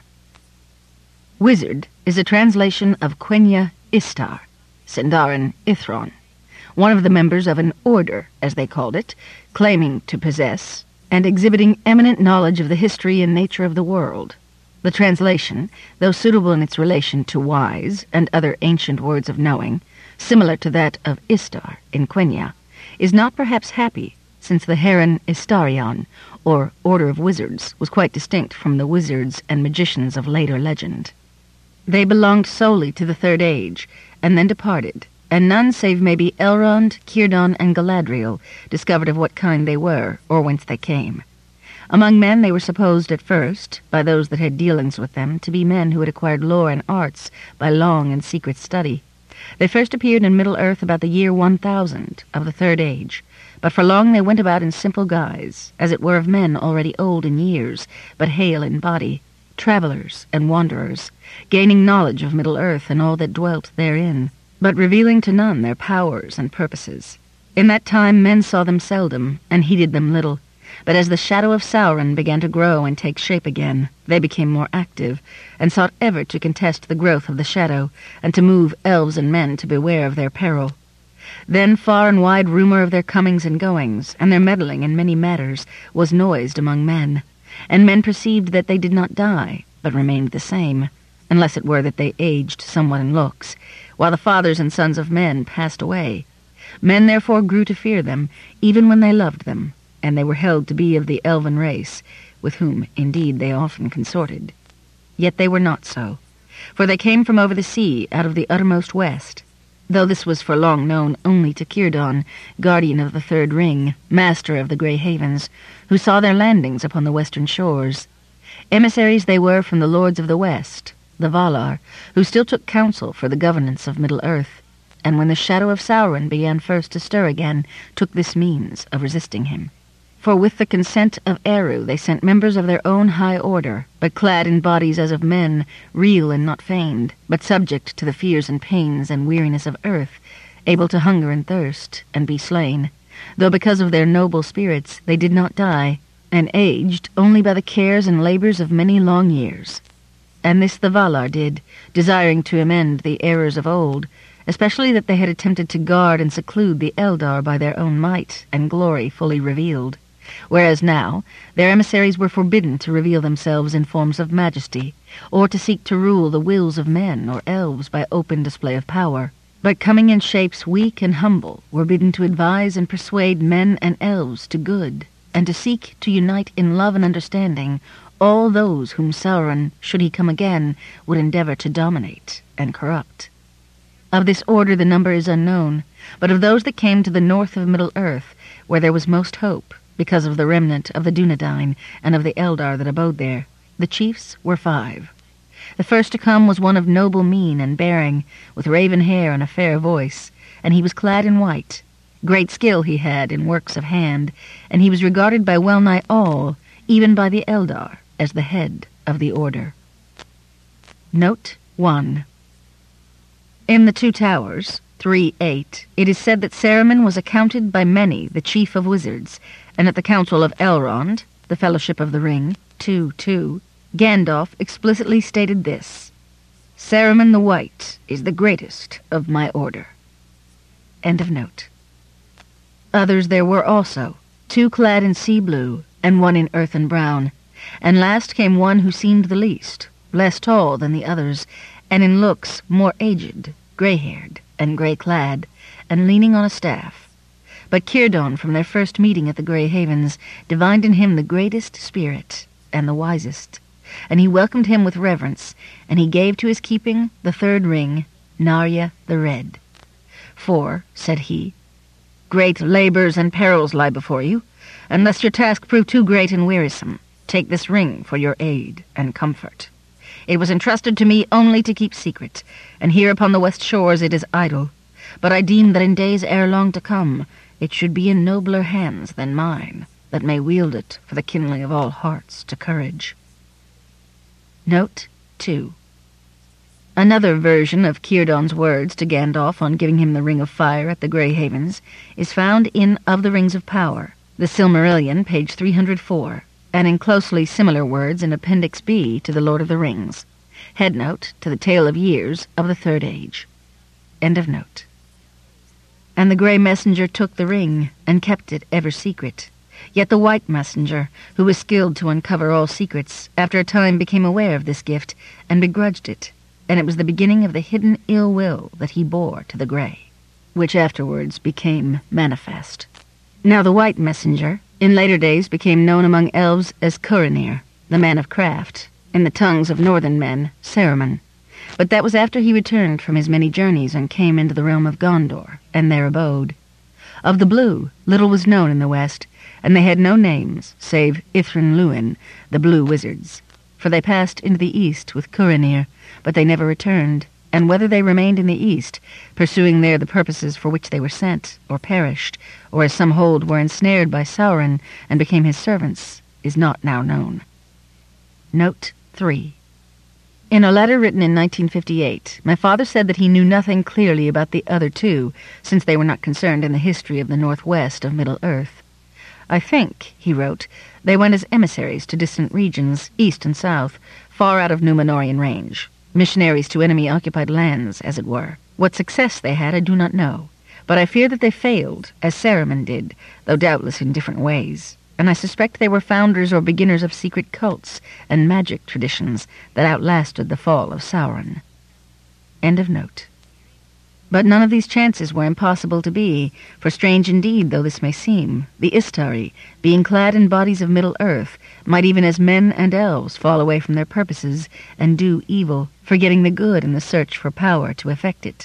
Wizard is a translation of Quenya Istar, Sindarin Ithron, one of the members of an order, as they called it, claiming to possess, and exhibiting eminent knowledge of the history and nature of the world. The translation, though suitable in its relation to wise and other ancient words of knowing, similar to that of Istar in Quenya, is not perhaps happy, since the Heron Istarion, or Order of Wizards, was quite distinct from the wizards and magicians of later legend. They belonged solely to the Third Age, and then departed, and none save maybe Elrond, Círdan, and Galadriel discovered of what kind they were, or whence they came. Among men they were supposed at first, by those that had dealings with them, to be men who had acquired lore and arts by long and secret study. They first appeared in Middle-earth about the year one thousand of the Third Age, but for long they went about in simple guise, as it were of men already old in years, but hale in body, travellers and wanderers, gaining knowledge of Middle-earth and all that dwelt therein, but revealing to none their powers and purposes. In that time men saw them seldom, and heeded them little, but as the shadow of Sauron began to grow and take shape again, they became more active, and sought ever to contest the growth of the shadow, and to move elves and men to beware of their peril. Then far and wide rumour of their comings and goings, and their meddling in many matters, was noised among men, and men perceived that they did not die, but remained the same, unless it were that they aged somewhat in looks, while the fathers and sons of men passed away. Men therefore grew to fear them, even when they loved them, and they were held to be of the elven race, with whom, indeed, they often consorted. Yet they were not so, for they came from over the sea, out of the uttermost west, though this was for long known only to Círdan, guardian of the Third Ring, master of the Grey Havens, who saw their landings upon the western shores. Emissaries they were from the lords of the west, the Valar, who still took counsel for the governance of Middle-earth, and when the shadow of Sauron began first to stir again, took this means of resisting him. For with the consent of Eru they sent members of their own high order, but clad in bodies as of men, real and not feigned, but subject to the fears and pains and weariness of earth, able to hunger and thirst, and be slain, though because of their noble spirits they did not die, and aged only by the cares and labours of many long years. and this the Valar did, desiring to amend the errors of old, especially that they had attempted to guard and seclude the Eldar by their own might and glory fully revealed, whereas now their emissaries were forbidden to reveal themselves in forms of majesty, or to seek to rule the wills of men or elves by open display of power, but coming in shapes weak and humble, were bidden to advise and persuade men and elves to good, and to seek to unite in love and understanding all those whom Sauron, should he come again, would endeavor to dominate and corrupt. Of this order the number is unknown, but of those that came to the north of Middle-earth, where there was most hope, because of the remnant of the Dunedain and of the Eldar that abode there, the chiefs were five. The first to come was one of noble mien and bearing, with raven hair and a fair voice, and he was clad in white. Great skill he had in works of hand, and he was regarded by well-nigh all, even by the Eldar, as the head of the order. Note one. In the Two Towers, three eight, it is said that Saruman was accounted by many the chief of wizards, and at the Council of Elrond, the Fellowship of the Ring, two two, Gandalf explicitly stated this: Saruman the White is the greatest of my order. End of note. Others there were also, two clad in sea blue, and one in earthen brown, and last came one who seemed the least, less tall than the others, and in looks more aged, grey-haired, and grey-clad, and leaning on a staff. But Círdan, from their first meeting at the Grey Havens, divined in him the greatest spirit, and the wisest, and he welcomed him with reverence, and he gave to his keeping the third ring, Narya the Red. For, said he, great labours and perils lie before you, and lest your task prove too great and wearisome, take this ring for your aid and comfort. It was entrusted to me only to keep secret, and here upon the west shores it is idle, but I deem that in days ere long to come it should be in nobler hands than mine, that may wield it for the kindling of all hearts to courage. Note two. Another version of Círdan's words to Gandalf on giving him the Ring of Fire at the Grey Havens is found in Of the Rings of Power, the Silmarillion, page three hundred four, and in closely similar words in Appendix B to the Lord of the Rings, headnote to the Tale of Years of the Third Age. End of note. And the grey messenger took the ring, and kept it ever secret. Yet the white messenger, who was skilled to uncover all secrets, after a time became aware of this gift, and begrudged it, and it was the beginning of the hidden ill will that he bore to the grey, which afterwards became manifest. Now the white messenger, in later days became known among elves as Curanir, the man of craft, in the tongues of northern men, Saruman. But that was after he returned from his many journeys and came into the realm of Gondor, and there abode. Of the blue, little was known in the west, and they had no names, save Ithrin Luin, the blue wizards. For they passed into the east with Curanir, but they never returned, and whether they remained in the east, pursuing there the purposes for which they were sent, or perished, or as some hold were ensnared by Sauron and became his servants, is not now known. Note three. In a letter written in nineteen fifty-eight, my father said that he knew nothing clearly about the other two, since they were not concerned in the history of the northwest of Middle-earth. I think, he wrote, they went as emissaries to distant regions, east and south, far out of Númenórean range, missionaries to enemy-occupied lands, as it were. What success they had I do not know, but I fear that they failed, as Saruman did, though doubtless in different ways, and I suspect they were founders or beginners of secret cults and magic traditions that outlasted the fall of Sauron. End of note. But none of these chances were impossible to be, for strange indeed though this may seem, the Istari, being clad in bodies of Middle-earth, might even as men and elves fall away from their purposes and do evil, forgetting the good in the search for power to effect it.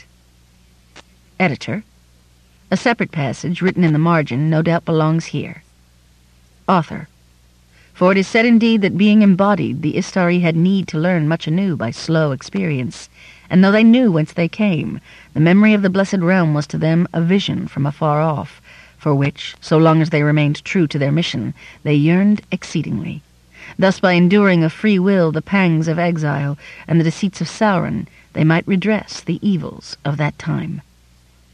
Editor. A separate passage written in the margin no doubt belongs here. Author. For it is said indeed that being embodied, the Istari had need to learn much anew by slow experience, and though they knew whence they came, the memory of the blessed realm was to them a vision from afar off, for which, so long as they remained true to their mission, they yearned exceedingly. Thus by enduring of free will the pangs of exile and the deceits of Sauron, they might redress the evils of that time.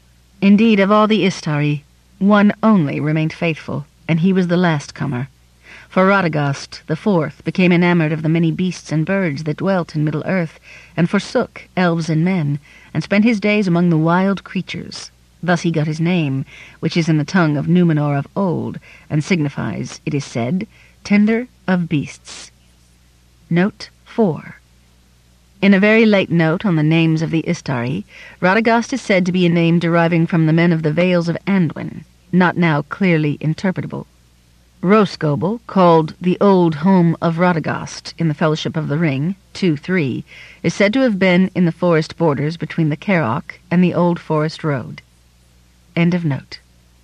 Indeed, of all the Istari, one only remained faithful, and he was the last comer. For Radagast, the fourth, became enamored of the many beasts and birds that dwelt in Middle-earth, and forsook elves and men, and spent his days among the wild creatures. Thus he got his name, which is in the tongue of Numenor of old, and signifies, it is said, tender of beasts. Note four. In a very late note on the names of the Istari, Radagast is said to be a name deriving from the men of the Vales of Anduin, not now clearly interpretable. Rhosgobel, called the Old Home of Radagast in the Fellowship of the Ring, two three, is said to have been in the forest borders between the Carrock and the Old Forest Road. End of note.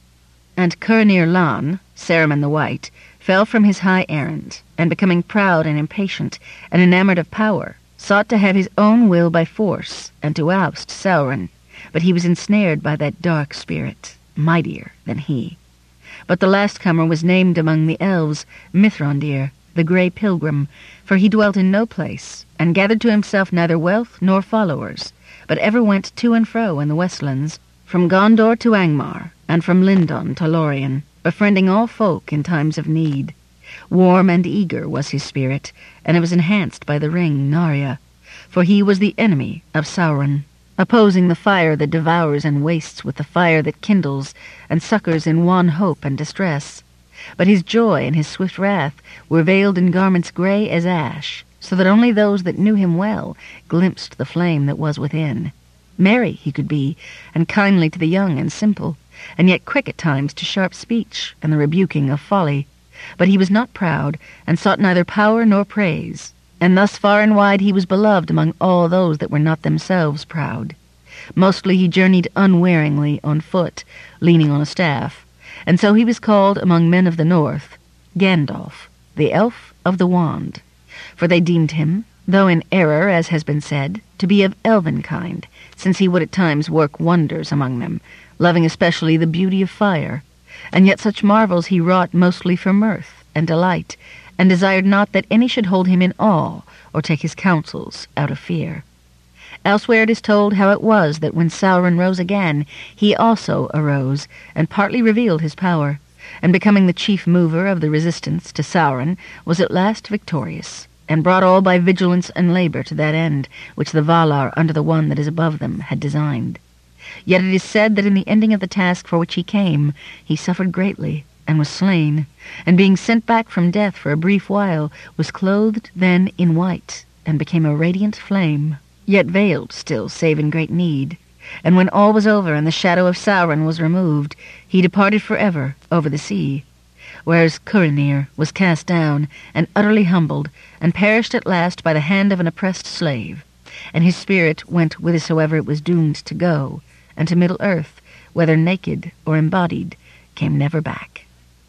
And Curanir Lan, Saruman the White, fell from his high errand, and becoming proud and impatient, and enamored of power, sought to have his own will by force, and to oust Sauron, but he was ensnared by that dark spirit, mightier than he. But the last comer was named among the elves Mithrandir, the Grey Pilgrim, for he dwelt in no place, and gathered to himself neither wealth nor followers, but ever went to and fro in the Westlands, from Gondor to Angmar, and from Lindon to Lorien, befriending all folk in times of need. Warm and eager was his spirit, and it was enhanced by the ring Narya, for he was the enemy of Sauron, opposing the fire that devours and wastes with the fire that kindles and succors in wan hope and distress. But his joy and his swift wrath were veiled in garments grey as ash, so that only those that knew him well glimpsed the flame that was within. Merry he could be, and kindly to the young and simple, and yet quick at times to sharp speech and the rebuking of folly. But he was not proud, and sought neither power nor praise, and thus far and wide he was beloved among all those that were not themselves proud. Mostly he journeyed unwearingly on foot, leaning on a staff, and so he was called among men of the north Gandalf, the elf of the wand, for they deemed him, though in error, as has been said, to be of elven kind, since he would at times work wonders among them, loving especially the beauty of fire. And yet such marvels he wrought mostly for mirth and delight, and desired not that any should hold him in awe, or take his counsels out of fear. Elsewhere it is told how it was that when Sauron rose again, he also arose, and partly revealed his power, and becoming the chief mover of the resistance to Sauron, was at last victorious, and brought all by vigilance and labor to that end, which the Valar under the One that is above them had designed. Yet it is said that in the ending of the task for which he came, he suffered greatly, and was slain, and being sent back from death for a brief while, was clothed then in white, and became a radiant flame, yet veiled still save in great need. And when all was over and the shadow of Sauron was removed, he departed forever over the sea, whereas Curanir was cast down, and utterly humbled, and perished at last by the hand of an oppressed slave, and his spirit went whithersoever it was doomed to go, and to Middle-earth, whether naked or embodied, came never back.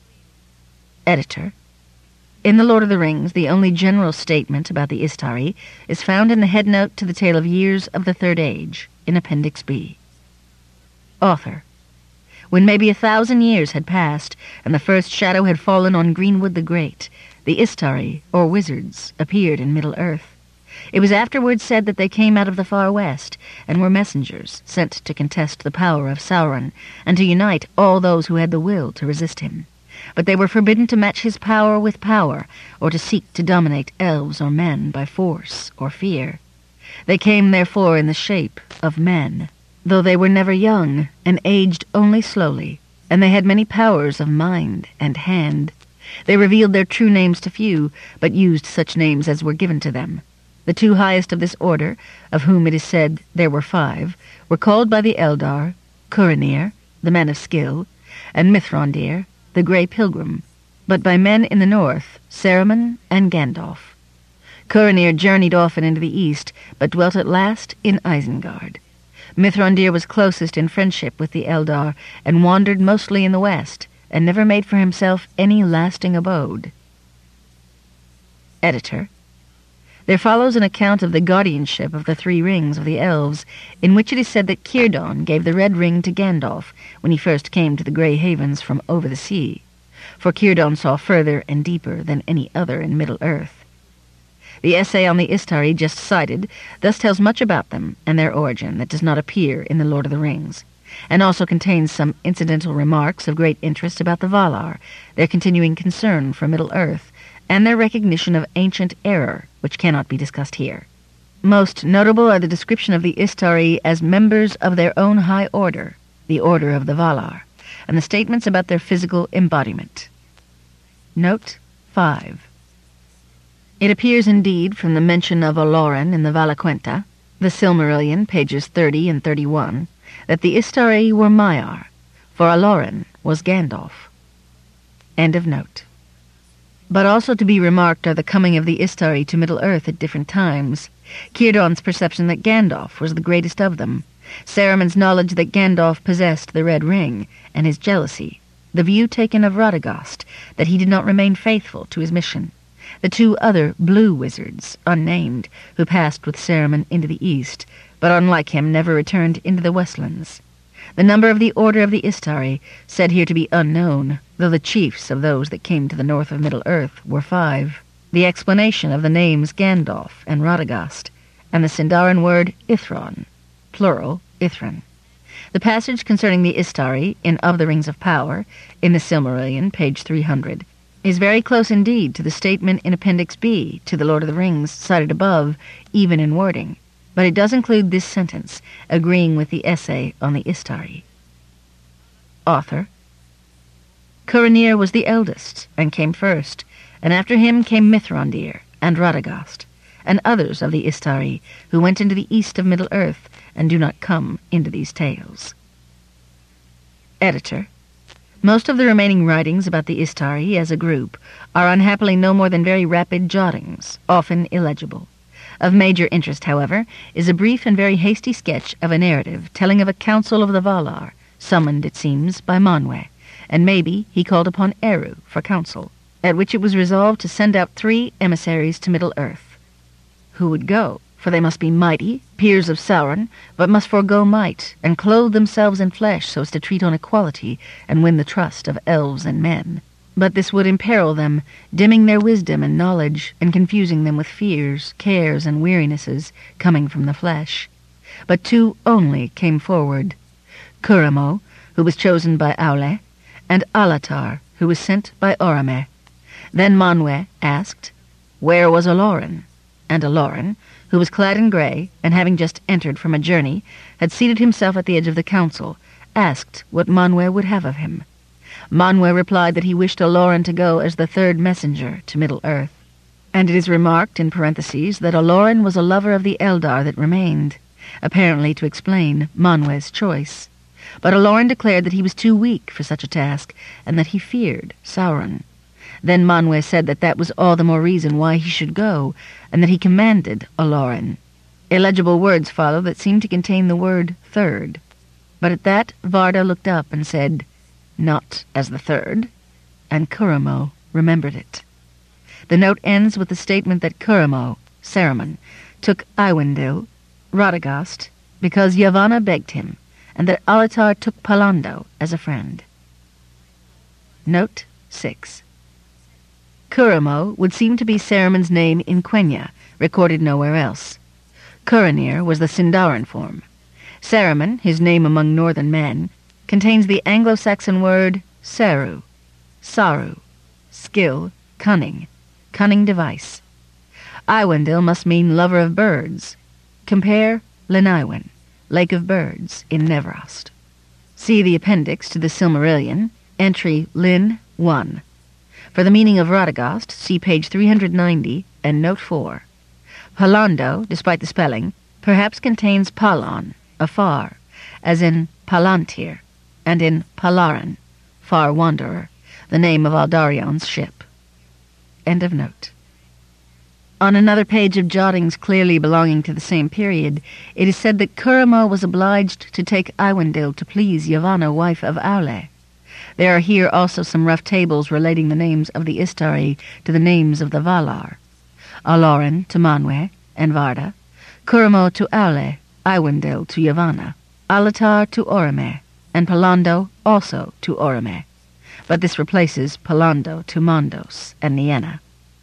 Editor. In The Lord of the Rings, the only general statement about the Istari is found in the headnote to the tale of Years of the Third Age, in Appendix B. Author. When maybe a thousand years had passed, and the first shadow had fallen on Greenwood the Great, the Istari, or wizards, appeared in Middle-earth. It was afterwards said that they came out of the far west, and were messengers sent to contest the power of Sauron, and to unite all those who had the will to resist him. But they were forbidden to match his power with power, or to seek to dominate elves or men by force or fear. They came, therefore, in the shape of men, though they were never young, and aged only slowly, and they had many powers of mind and hand. They revealed their true names to few, but used such names as were given to them. The two highest of this order, of whom it is said there were five, were called by the Eldar Curanir, the man of skill, and Mithrandir, the Grey Pilgrim, but by men in the north, Saruman and Gandalf. Curanir journeyed often into the east, but dwelt at last in Isengard. Mithrandir was closest in friendship with the Eldar, and wandered mostly in the west, and never made for himself any lasting abode. Editor. There follows an account of the guardianship of the three rings of the elves, in which it is said that Círdan gave the red ring to Gandalf when he first came to the Grey Havens from over the sea, for Círdan saw further and deeper than any other in Middle-earth. The essay on the Istari just cited thus tells much about them and their origin that does not appear in The Lord of the Rings, and also contains some incidental remarks of great interest about the Valar, their continuing concern for Middle-earth, and their recognition of ancient error, which cannot be discussed here. Most notable are the description of the Istari as members of their own high order, the Order of the Valar, and the statements about their physical embodiment. Note five. It appears indeed from the mention of Olorin in the Valaquenta, the Silmarillion, pages thirty and thirty-one, that the Istari were Maiar, for Olorin was Gandalf. End of note. But also to be remarked are the coming of the Istari to Middle-earth at different times, Círdan's perception that Gandalf was the greatest of them, Saruman's knowledge that Gandalf possessed the Red Ring, and his jealousy, the view taken of Radagast that he did not remain faithful to his mission, the two other blue wizards, unnamed, who passed with Saruman into the east, but unlike him never returned into the Westlands. The number of the Order of the Istari, said here to be unknown, though the chiefs of those that came to the north of Middle-earth were five. The explanation of the names Gandalf and Radagast, and the Sindarin word Ithron, plural, Ithran. The passage concerning the Istari, in Of the Rings of Power, in the Silmarillion, page three hundred, is very close indeed to the statement in Appendix B to the Lord of the Rings cited above, even in wording, but it does include this sentence, agreeing with the essay on the Istari. Author. Curanir was the eldest, and came first, and after him came Mithrandir, and Radagast, and others of the Istari, who went into the east of Middle-earth, and do not come into these tales. Editor. Most of the remaining writings about the Istari as a group are unhappily no more than very rapid jottings, often illegible. Of major interest, however, is a brief and very hasty sketch of a narrative telling of a council of the Valar, summoned, it seems, by Manwë, and maybe he called upon Eru for counsel, at which it was resolved to send out three emissaries to Middle-earth. Who would go? For they must be mighty, peers of Sauron, but must forego might, and clothe themselves in flesh so as to treat on equality and win the trust of elves and men. But this would imperil them, dimming their wisdom and knowledge, and confusing them with fears, cares, and wearinesses coming from the flesh. But two only came forward, Curamo, who was chosen by Aule, and Alatar, who was sent by Orome. Then Manwë asked, where was Olorin? And Olorin, who was clad in grey, and having just entered from a journey, had seated himself at the edge of the council, asked what Manwë would have of him. Manwë replied that he wished Olorin to go as the third messenger to Middle-earth. And it is remarked in parentheses that Olorin was a lover of the Eldar that remained, apparently to explain Manwë's choice. But Olorin declared that he was too weak for such a task, and that he feared Sauron. Then Manwë said that that was all the more reason why he should go, and that he commanded Olorin. Illegible words follow that seem to contain the word third. But at that Varda looked up and said, not as the third, and Curamo remembered it. The note ends with the statement that Curamo, Saruman, took Iwendil, Radagast, because Yavanna begged him, and that Alatar took Palando as a friend. Note six. Curamo would seem to be Saruman's name in Quenya, recorded nowhere else. Curanir was the Sindarin form. Saruman, his name among northern men, contains the Anglo-Saxon word saru, saru, skill, cunning, cunning device. Iwendil must mean lover of birds. Compare Lenaiwen, Lake of Birds, in Nevrost. See the appendix to the Silmarillion, entry Lin one. For the meaning of Radagast, see page three hundred ninety and note four. Palando, despite the spelling, perhaps contains Palon, afar, as in Palantir, and in Palaran, far wanderer, the name of Aldarion's ship. End of note. On another page of jottings clearly belonging to the same period, it is said that Curamo was obliged to take Iwendil to please Yavanna, wife of Aule. There are here also some rough tables relating the names of the Istari to the names of the Valar. Olorin to Manwë and Varda, Curamo to Aule, Iwendil to Yavanna, Alatar to Orome, and Palando also to Orome. But this replaces Palando to Mondos and Nienna.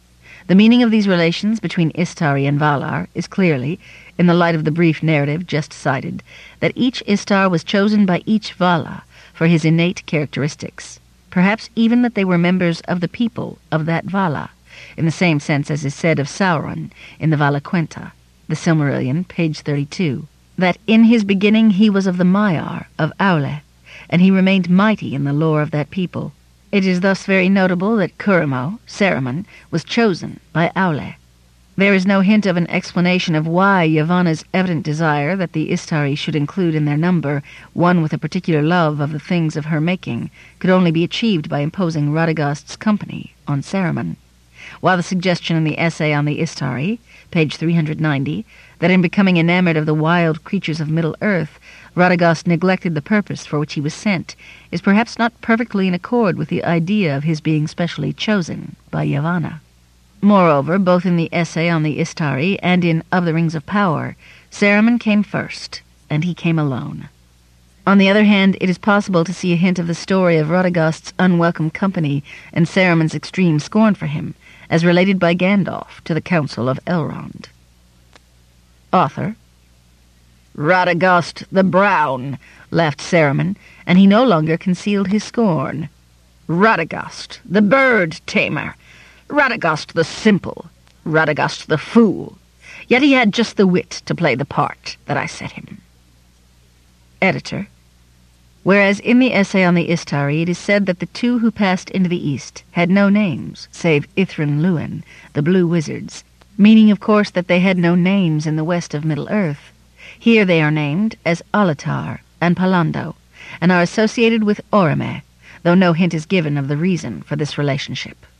The meaning of these relations between Istari and Valar is clearly, in the light of the brief narrative just cited, that each Istar was chosen by each Vala for his innate characteristics, perhaps even that they were members of the people of that Vala, in the same sense as is said of Sauron in the Valaquenta, the Silmarillion, page thirty-two, that in his beginning he was of the Maiar of Aule, and he remained mighty in the lore of that people. It is thus very notable that Curamo, Saruman, was chosen by Aule. There is no hint of an explanation of why Yavanna's evident desire that the Istari should include in their number one with a particular love of the things of her making could only be achieved by imposing Radagast's company on Saruman, while the suggestion in the essay on the Istari, page three hundred ninety, that in becoming enamored of the wild creatures of Middle-earth, Radagast neglected the purpose for which he was sent, is perhaps not perfectly in accord with the idea of his being specially chosen by Yavanna. Moreover, both in the essay on the Istari and in Of the Rings of Power, Saruman came first, and he came alone. On the other hand, it is possible to see a hint of the story of Radagast's unwelcome company and Saruman's extreme scorn for him, as related by Gandalf to the Council of Elrond. Author: Radagast the Brown, laughed Saruman, and he no longer concealed his scorn. Radagast, the bird-tamer. Radagast the simple. Radagast the fool. Yet he had just the wit to play the part that I set him. Editor: Whereas in the essay on the Istari it is said that the two who passed into the east had no names, save Ithran Luin, the Blue Wizards, meaning of course that they had no names in the west of Middle-earth. Here they are named as Alatar and Palando, and are associated with Orome, though no hint is given of the reason for this relationship.